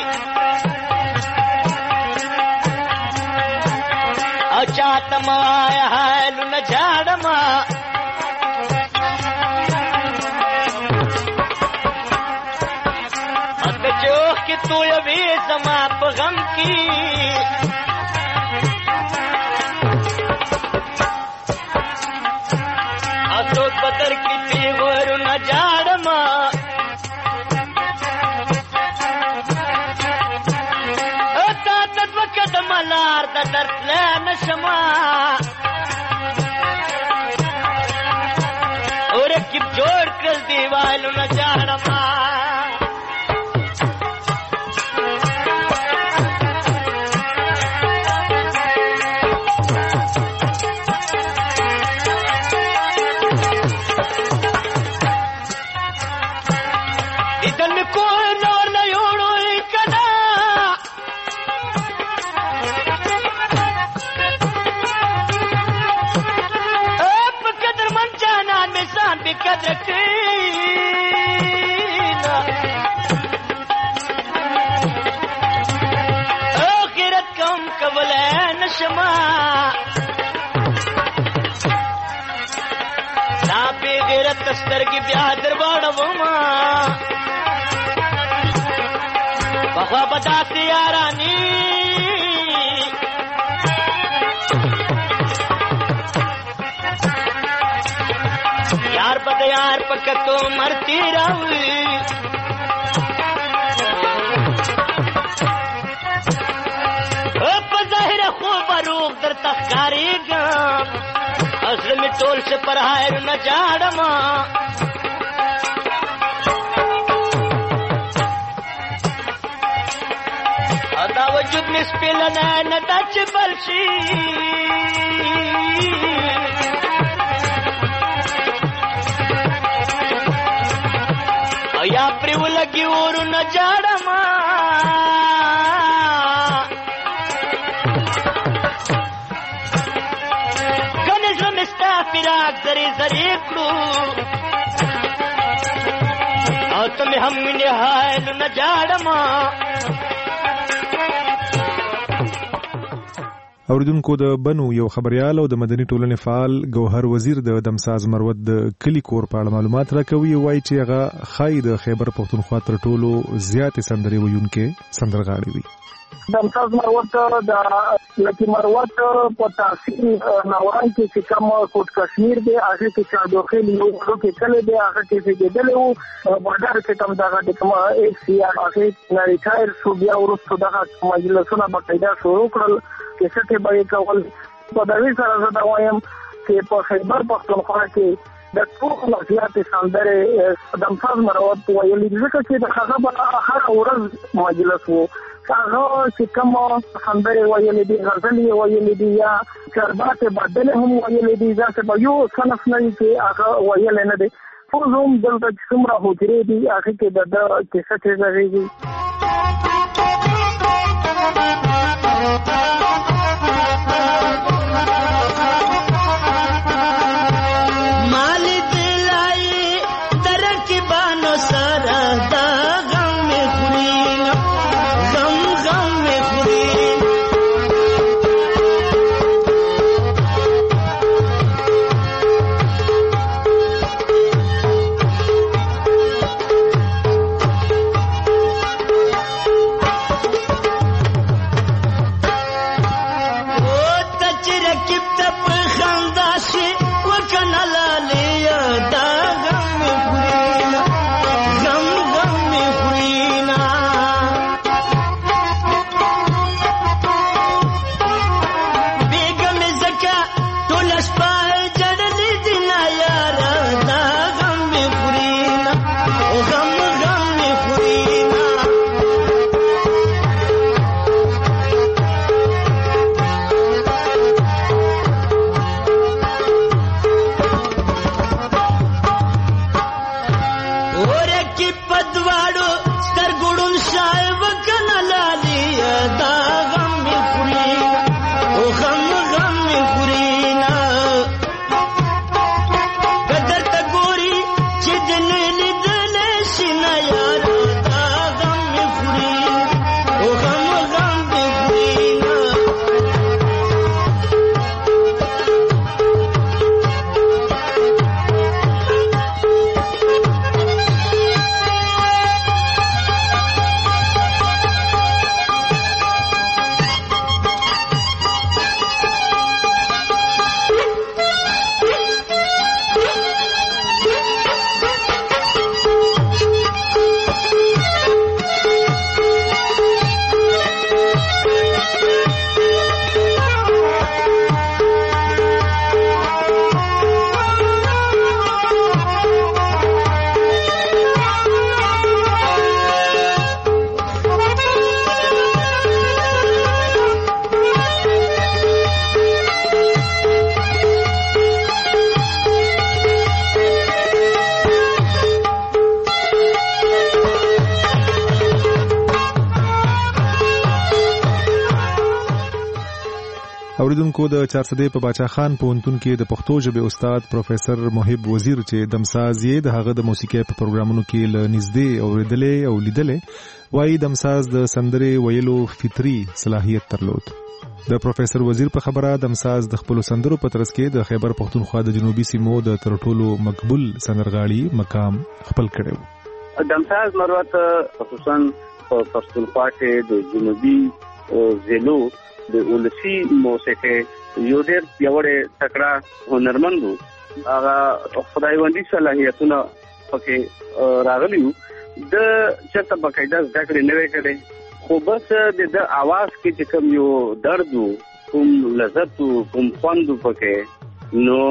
S6: او چاته موایا حالو نه جاړما اته چوخ کې تو یې زما په غم کې اسود بدر کې پیغور نه جاړما اته تدو قدم لار د درد له نشما اور کې جوړ کړ دیوالو نه جاړما قدر کینا آخرت کم قبل نشما نا پی غیرت استر کی بیا درباڑ وما بخوا بداتی یارانی یار بد یار پکتو مرتی راوی په ظاهر خوب روغ در تخکاری گم اصل می ټول سے پر هایر نه جاړما ادا وجود نسپل نه نه دچ بلشي یا پریو لگی اورو نه جاړما کنه زمستا فراق زری زری کړو او تم هم نه حال نه جاړما
S10: اوریدونکو د بنو یو خبريال او د مدني ټولنې فعال ګوهر وزیر د دمساز مروت د کلی کور په اړه معلومات راکوي وایي چې هغه خای د خیبر پختونخوا تر ټولو زیاتې سندرې ویونکې سندرغاړي وي
S22: دمساز مروت د لکه مروت په تاثیر ناوران کې چې کوم کوټ کشمیر دی هغه کې چې دوخیل یو کې کله دی هغه کې چې دلو بارډر کې کوم دغه د کوم ایک سی هغه نه ریټایر شو بیا ورسته دغه مجلسونه باقاعده شروع کړل کیسه ته به کول په دغه سره زه دا وایم چې په خیبر پختونخوا کې د ټول نصيحت سندره دمساز مروت ویلي ځکه چې د هغه په هر ورځ مجلس وو هغه چې کوم سندره ویلي دي غزل ویلي دي یا چربات بدل هم ویلي دي ځکه په یو صنف نه کې هغه ویل نه دي خو هم دلته څومره هوتري دي هغه کې د کیسه ته ځایږي
S6: مالی دلائی درکی بانو سارا دا غم میں خورین غم غم میں خورین
S10: اوریدونکو د چارسدې په باچا خان پوهنتون کې د پښتو ژبې استاد پروفیسور محب وزیر چې دمساز یې د هغه د موسیقي په پروګرامونو کې ل نږدې اوریدلې او لیدلې وایي دمساز د سندرې ویلو فطري صلاحیت درلود. د پروفیسور وزیر په خبره دمساز د خپل سندرو په ترڅ کې د خیبر پختونخوا د جنوبي سیمو د ترټولو مقبول سندرغاړي مقام خپل کړو.
S7: دمساز مروت خصوصا په پښتونخوا کې د جنوبي ضلعو د ولسی موسیقي یو ډېر پیاوړی تکړه هنرمند وو. هغه خدایوندي صلاحیتونه پکې راغلي وو. د چېرته باقاعده زده کړې نه وې کړې، خو بس د د اواز کې چې کوم یو درد وو، کوم لذت وو، کوم خوند وو پکې، نو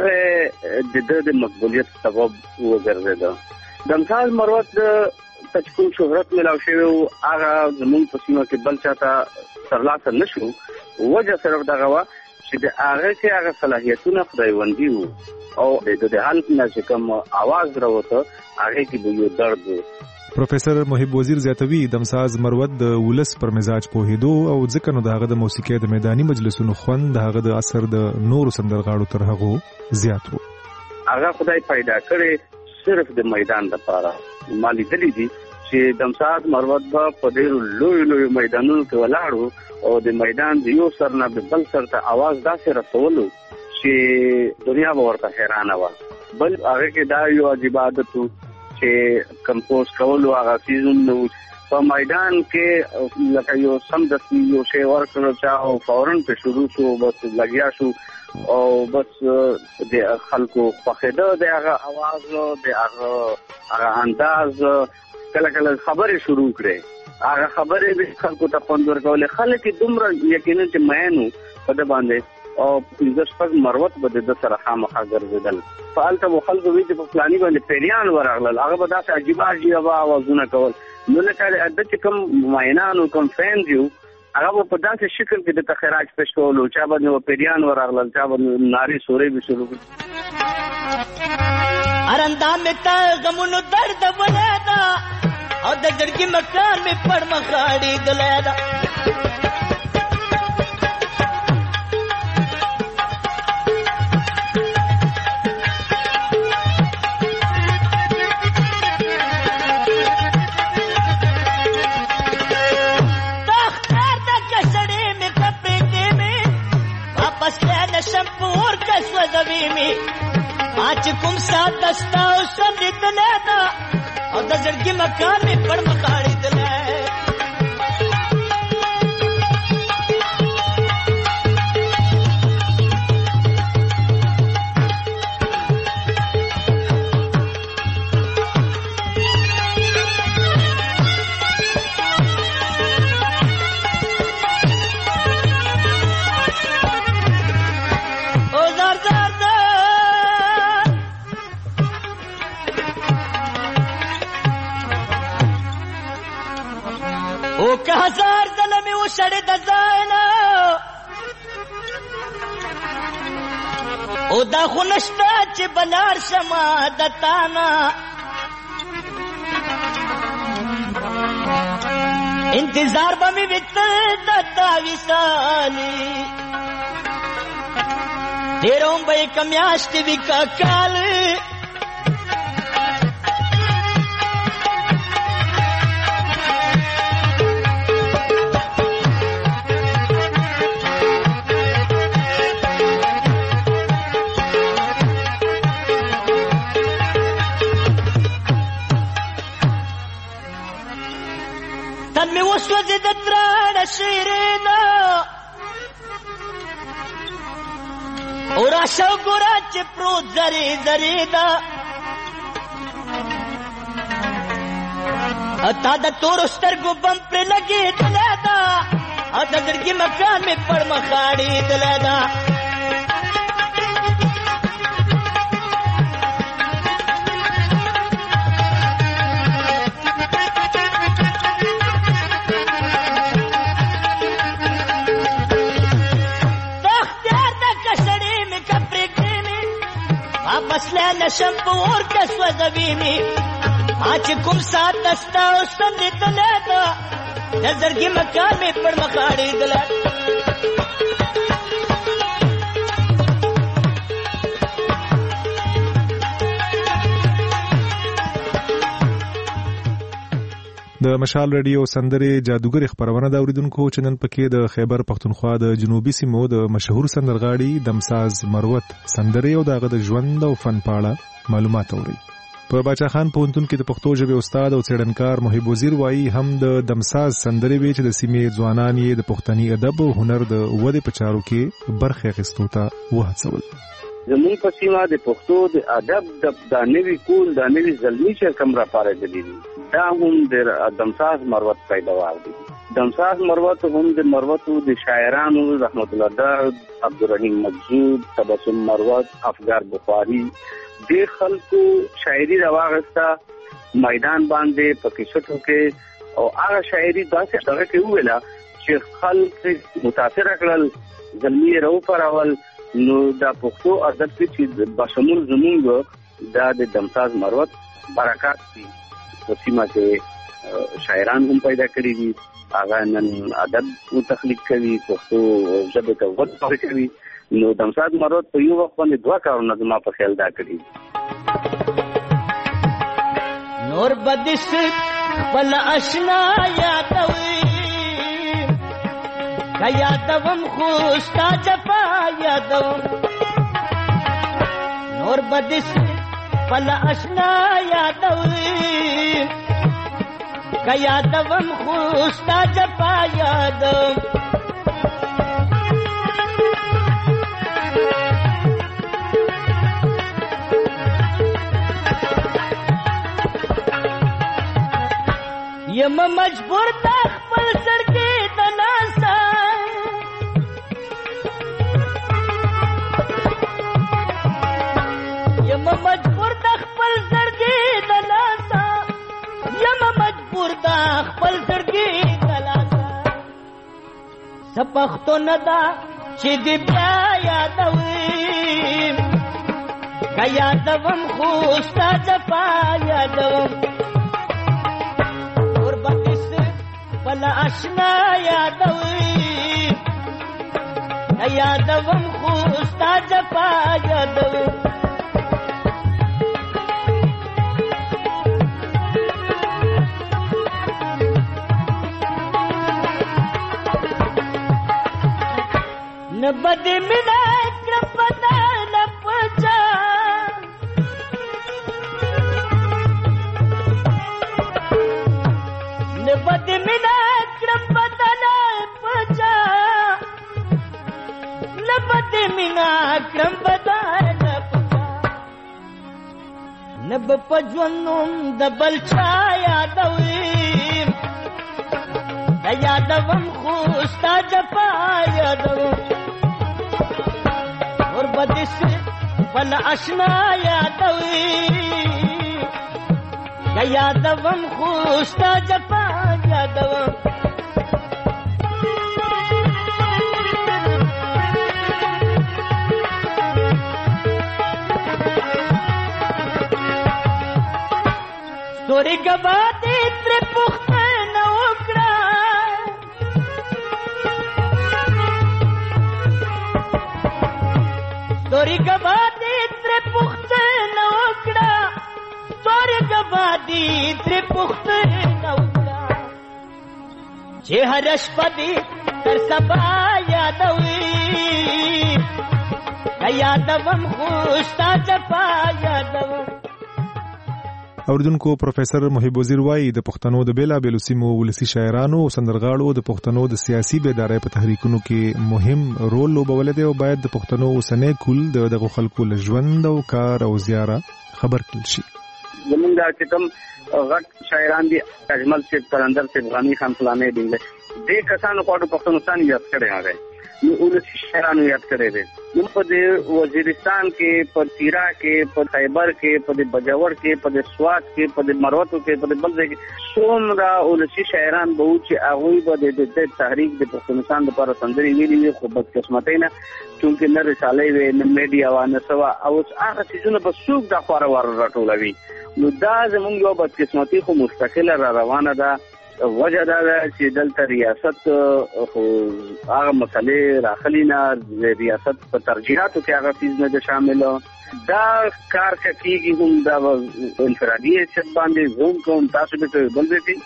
S7: هغه د د د مقبولیت سبب وګرځېده. دمساز مروت ته چې کوم شهرت میلاو شوی وو هغه زموږ په سیمه کې بل چاته ترلاسه نه شو. وجه صرف دغه وه چې د هغه کې هغه صلاحیتونه خدایوندي وو او د د حالت نه چې کوم اواز راوته هغه کې به یو درد وو.
S10: پروفیسور محب وزیر زیاتوي دمساز مروت د ولس پر مزاج پوهېدو او ځکه نو دغه د موسیقي د میداني مجلسونو خوند دغه د اثر د نورو سندرغاړو تر هغه زیات وو.
S7: هغه خدای پیدا کړي صرف د میدان لپاره. ما لیدلی دي چې دمساز مروت به په ډېرو لویو لویو میدانونو کې ولاړو او د میدان د یو سر نه بل سر ته اواز داسې رسولو چې دنیا به ورته حیرانه وه. بل هغه کې دا یو عجیب عادت و چې کمپوز کولو هغه سیزون په میدان کې لکه یو سمدستي یو شی ورکړو چا او فورن په شروع شو، بس لګیا شو او بس د خلکو خوښېده د هغه اواز د هغه هغه انداز. کله کله خبرې شروع کړې، هغه خبرې به خلکو ته خوند ورکولې. خلک یې دومره یقینا چې مین وو په ده باندې او پنځه شپږ مروت به د ده سره خامخا ګرځېدل. په هلته به خلکو وایي چې په فلاني باندې پیریان ورغلل، هغه به داسې عجیبه عجیبه اوازونه کول. نو لکه د چې کوم ماینان او کوم فینز یو هغه په داسې شکل کې د تخراج پیش کولو، چا باندې پیریان ورغلل، چا باندې ناري سورې به شروع کړي.
S6: ارندا مې تا غمونو درد ولیدا او د جړګي مکان مې پړ مخاړي دلیدا. شمپور کس وزوی می آج کوم سات دستا او سم دلے دا او د زړګي مکان می پړ مخاړي دلے. که هزار ظلمي وشړې د ځاینا او دا خو نشته چې بلار شمه د تانا. انتظار به مې وکړ د تا وصالي ډېر هم به یې که میاشتې وي که کال. تن می وسوځي د ترانه شیرینا او راشه ګوره چې پروت زری زری دا اتا د تور سترګو بم پر لګي دلا دا ا د درګي مکان می پړ مخاړي دلا دا. مسله نشم په اور کس وزوی می آج کوم سات دستا او سم دلے دا د زړګي مکان می پړ مخاړي دلا.
S10: د مشال رادیو سندره جادوګر خبرونه دا اوریدونکو چې نن پکې د خیبر پختونخوا د جنوبي سیمو د مشهور سندرغاړي دمساز مروت سندره او دغه د ژوند او فن پاړه معلومات اوري. په باچا خان پوهنتون کې د پښتو ژبې استاد او څېړنکار محب وزیر وایي هم د دمساز سندرې وی چې د سیمې ځوانان یې د پښتني ادب او هنر د ودې په چارو کې برخه اخیستو ته وهڅول.
S8: زمون په سیمه د پښتو د ادب د نوي کول د نوي زلمی چې کوم را پاره دي دا هم د دمساز مروت پیداوار دي. دمساز مروت هم د مروتو د شاعرانو رحمت الله دار، عبدالرحیم مجذوب، تبسم مروت، افغار بخاری د خلکو شاعري راوغسته میدان باندې پکې شټو کې او هغه شاعري داسې هغه کې ویلا چې خلک متاثر کړل، زلمی راو پرول. نو دا پښتو ادب چې بشمول زمونږ دا د دمساز مروت برکات دي. په سیمه کې شاعران هم پیدا کړي دي، هغه نن ادب تخلیق کوي، پښتو ژبه ته وده کوي. نو دمساز مروت په یو وخت باندې دوه کارونه زما په خیال دا کړي.
S6: نور بدس بل آشنا یادوي کا یادوم خوستا جفا یادوم، نور بدس بل آشنا یادوي کا یادوم خوستا جفا یادوم. یم مجبور تا خپل سر کې د ناسا یم مجبور تا خپل سر کې د ناسا یم مجبور تا خپل سر کې د ناسا سپختو ندا چې دی بیا یادوي کا یادوم خوستا جفا یادوم. بل آشنا یادوي یادوم خوستا جفا یادوم. نبد منا کرپتا لپچا نبد منا کرپتا لپچا نبد منا کرپتا لپچا نب پجونم دبل چا یادوي یادوم خوستا جفا یادوم. اور بدس بل آشنا یادوي یادوم خوستا جفا یادوم. ستوري گواتی تر پختنه وکړه ستوري گواتی تر پختنه وکړه ستوري گواتی تر پختنه وکړه چې هر شپه دې تر سبا یادوي یادوم خوستا جفا یادوم.
S10: اوریدونکو پروفیسر محب وزیر وایي د پښتنو د بیلابېلو سیمو ولسي شاعرانو او سندرغاړو د پښتنو د سیاسي بیدارۍ په تحریکونو کې مهم رول لوبولی دی او باید د پښتنو اوسنی کول د دغو خلکو له ژوند او کار او زیاره خبر کړل شي.
S8: زمونږ دا چې کوم غټ شاعران دي اجمل صاحب، قلندر صاحب، غني خان فلانې دي دې کسانو په پښتونستان یاد کړی هغه نو ولسي شاعرانو یاد کړی دی. نو په دې وزیرستان کې، په تیرا کې، په خیبر کې، په بجاور کې، په سوات کې، په مروتو کې، په بل ځای کې څومره ولسي شاعران به وو چې هغوی به د تحریک د پښتونستان لپاره سندرې ویلي وي، خو بدقسمتۍ نه چونکې نه رسالۍ وې نه میډیا وه نه څه وه او هغه څیزونه به څوک دا خواره واره راټولوي. نو دا زمونږ یو بدقسمتي خو مستقله را روانه ده. وجه دا ده چې دلته ریاست خو هغه مسلې راخلي نه، ریاست په ترجیحاتو کې هغه څیز نه ده شامل. دا کار که کېږي هم دا انفرادي حیثیت باندې زه هم کوم، تاسو به کوئ بل ځای کې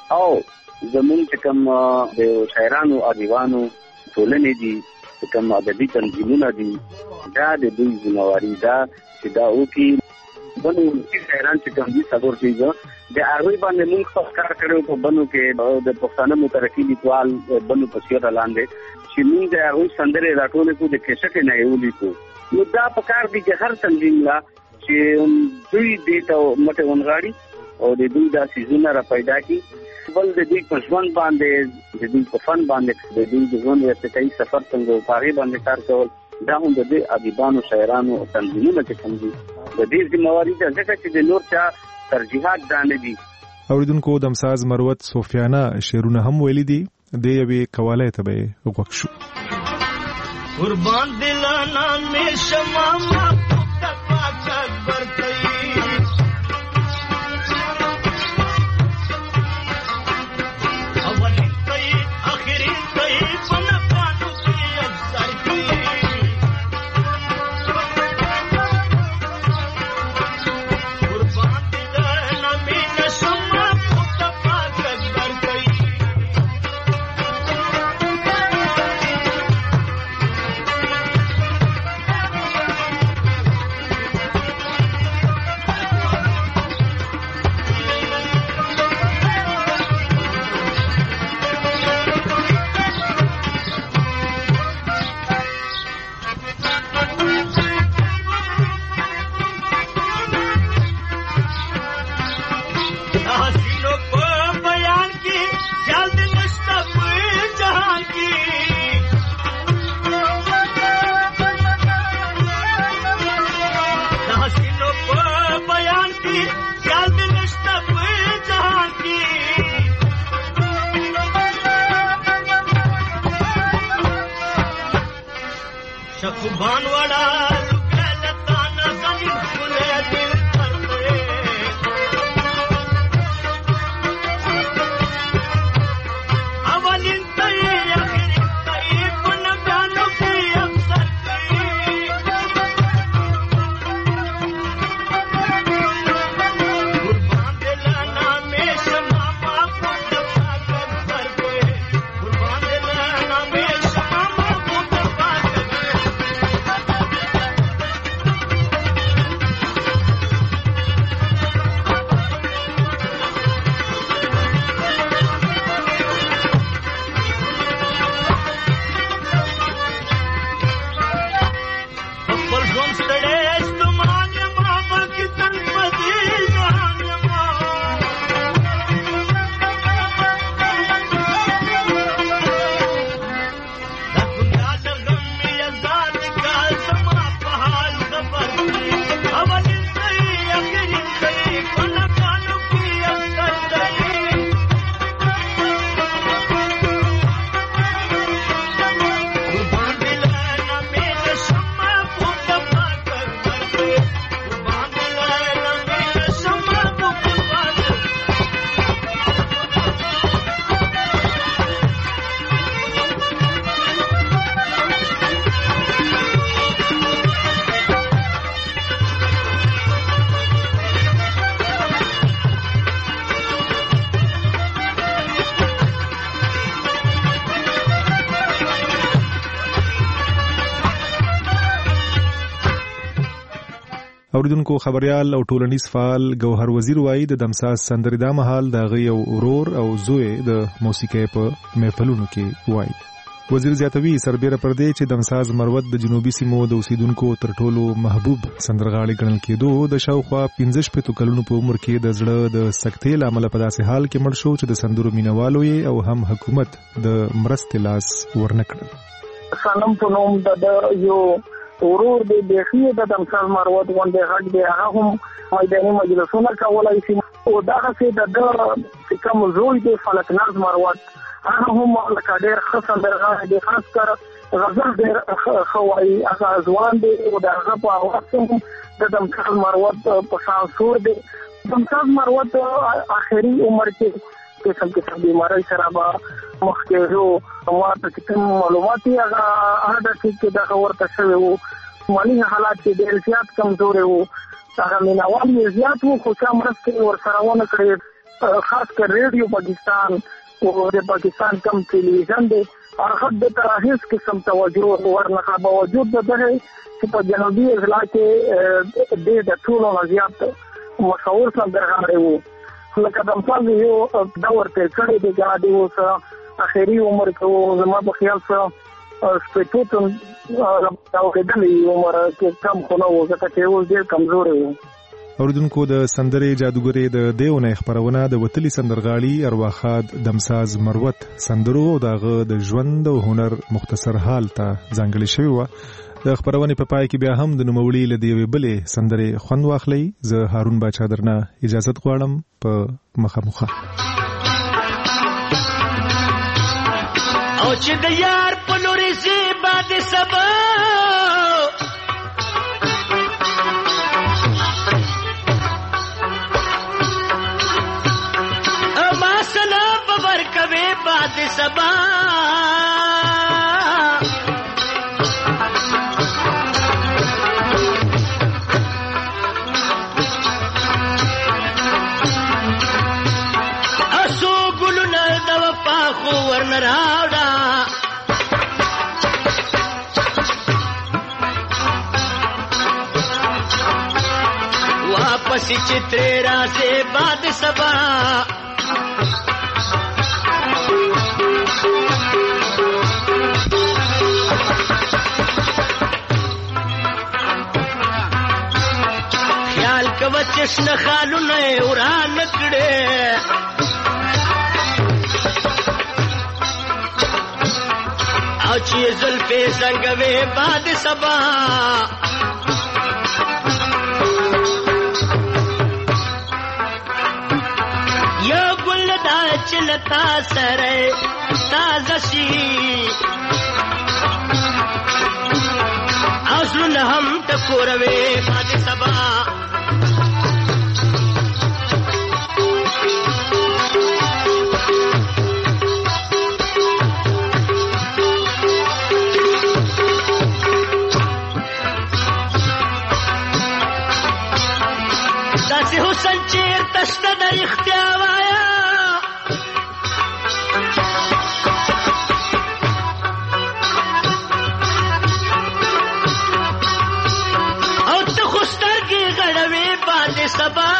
S8: او زمون چې کوم د شاعرانو ادیبانو ټولنې دي کوم ادبي تنظیمونه دي دا د دوی ذمہواری ده چې دا وکي بنو چې شاعران چې کوم دي څلور کېږي د هغه باندې موږ خپل کار کړو په بنو کې د پښتانه مترقي لیکوال بنو په سیاره لاندې چې موږ د هغه سندره راټولې کو د کیسټ نه یو لیکو نو دا په کار دي چې هر تنظیم لا چې دوی دې ته مټه ونغاړي او د دوی دا سيزونه را پیدا کی بل د دې په ژوند باندې د دوی په فن باندې د دوی د ژوند ارتقایي سفر څنګه په هغه باندې کار کول دا هم د دې ادیبانو شاعرانو او تنظیمونو کې کوم دي د دې ذمہواری ده ځکه چې د نور چا ترجیحات دانه دي.
S10: اوریدونکو دمساز مروت سفیانه شعرونه هم ویلي دي د یوې قواله ته به وغوښ شو.
S6: قربان دلانا مې شمع ما پټه اکبر کوي
S10: اوریدونکو خبريال او ټولنیز فعال گوهر وزیر وایي د دمساز سندرې دا مهال د غي او اورور او زوی د موسیقي په محفلونو کې وایي. وزیر زیاتوي سربېره پر دې چې دمساز مروت د جنوبي سیمو د اوسیدونکو تر ټولو محبوب سندرغاړي ګڼل کېدو د شاوخوا پنځه شپږ کلونو په عمر کې د زړه د سکتې لامل په داسې حال کې مړ شو چې د سندرو مینوالو او هم حکومت د مرستې لاس ورنکړل.
S22: سلام په نوم د یو ورور د بخیه د دمساز مروت غونډه غږ دی هغه هم میداني مجلسونه کولای شي او دا څه د کوم زوی د فلکناز مروت هغه هم لکه ډېر ښه سندرغاړی دی خاص کر غزل ډېر ښه وایي هغه ځوان دی او د هغه په اواز هم د دمساز مروت په شان سور دی. دمساز مروت آخري عمر کې قسم قسم بیماری سره به مخ کېږو ما ته کوم معلومات یې هغه هغه چې دا ورته شوی وو مالي حالات کې ډېر زیات کمزوري وو هغه مینوال یې زیات وو خو چا مرستې ورسره ونه کړې خاص کر ریډیو پاکستان او د پاکستان کم ټلویزیون دی هغه د تراهیس قسم توجه ورنه باوجود ده چې په جنوبي اضلاع کې د ټولو نزيات مشهور سندرغاړي وو لکه د مثال یو دور ته کړي دی چې د اوس اخري عمر کې زما په خیال سره سپیټوتن او کېدلې عمر کې کم خو نو ځکه چې اوس ډېر کمزوري وو.
S10: اوردونکو د سندرې جادوګرې د دیونه خبرونه د وتلی سندرغاړي ارواخاد دمساز مروت سندرو او دغه د ژوند او هنر مختصر حال ته ځانګړي شوی و. د خبرونه په پای کې بیا هم د نوموړي لدی وی بلې سندرې خوند واخلي. زه هارون باچا درنه اجازه غواړم په مخامخه
S6: او چې د یار په لوري سي باد سبا باد سبا اسو ګلونه د وفا خو ورن راوړه واپس چترے راسه باد سبا چشن خالونه وران کړي او چې زلفې څنګه باد سبا یو ګل دا چلتا سره تازه شي او زړه هم ټکوروي باد سبا سنچیر تشته د اختیا وایا او ته خوستر کې غړوي باندې سبا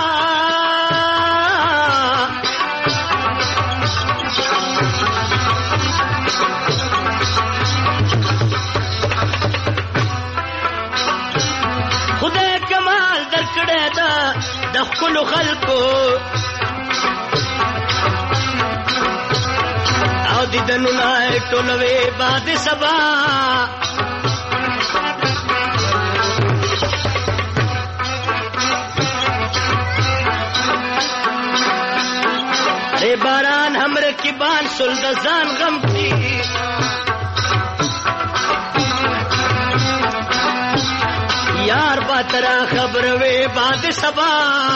S6: خدای کمال درکړه دا د خپل خلکو او د دنو نه ټولوي باد سبا ای باران هم رکبان سل د ځان غم کی یار باترا خبر وے باد سبا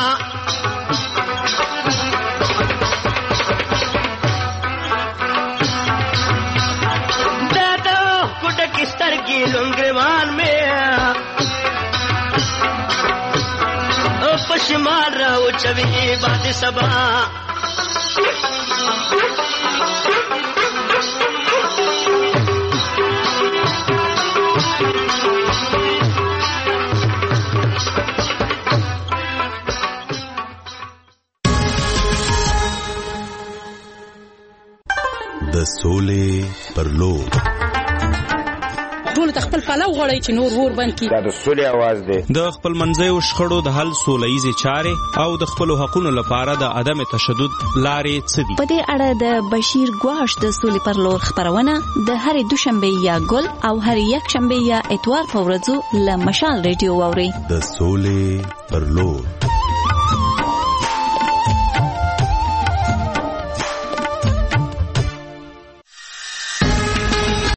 S6: دادا کٹ کستر کی لنگروان میں پشمار رہو چوی باد سبا
S11: د سولې پر لور
S13: ټول خپل پلو غړی چې نور ور بند کی
S14: دا د سولې आवाज دی
S15: د خپل منځي او شخړو د حل سولېزي چارې او د خپل حقوقو لپاره د عدم تشدد لارې څدي.
S25: په دې اړه د بشیر ګواش د سولې پر لور خبرونه د هر دوشنبه یا ګل او هر یک شنبه یا اتوار په ورځو له مشال ریډیو اوري.
S11: د سولې پر لور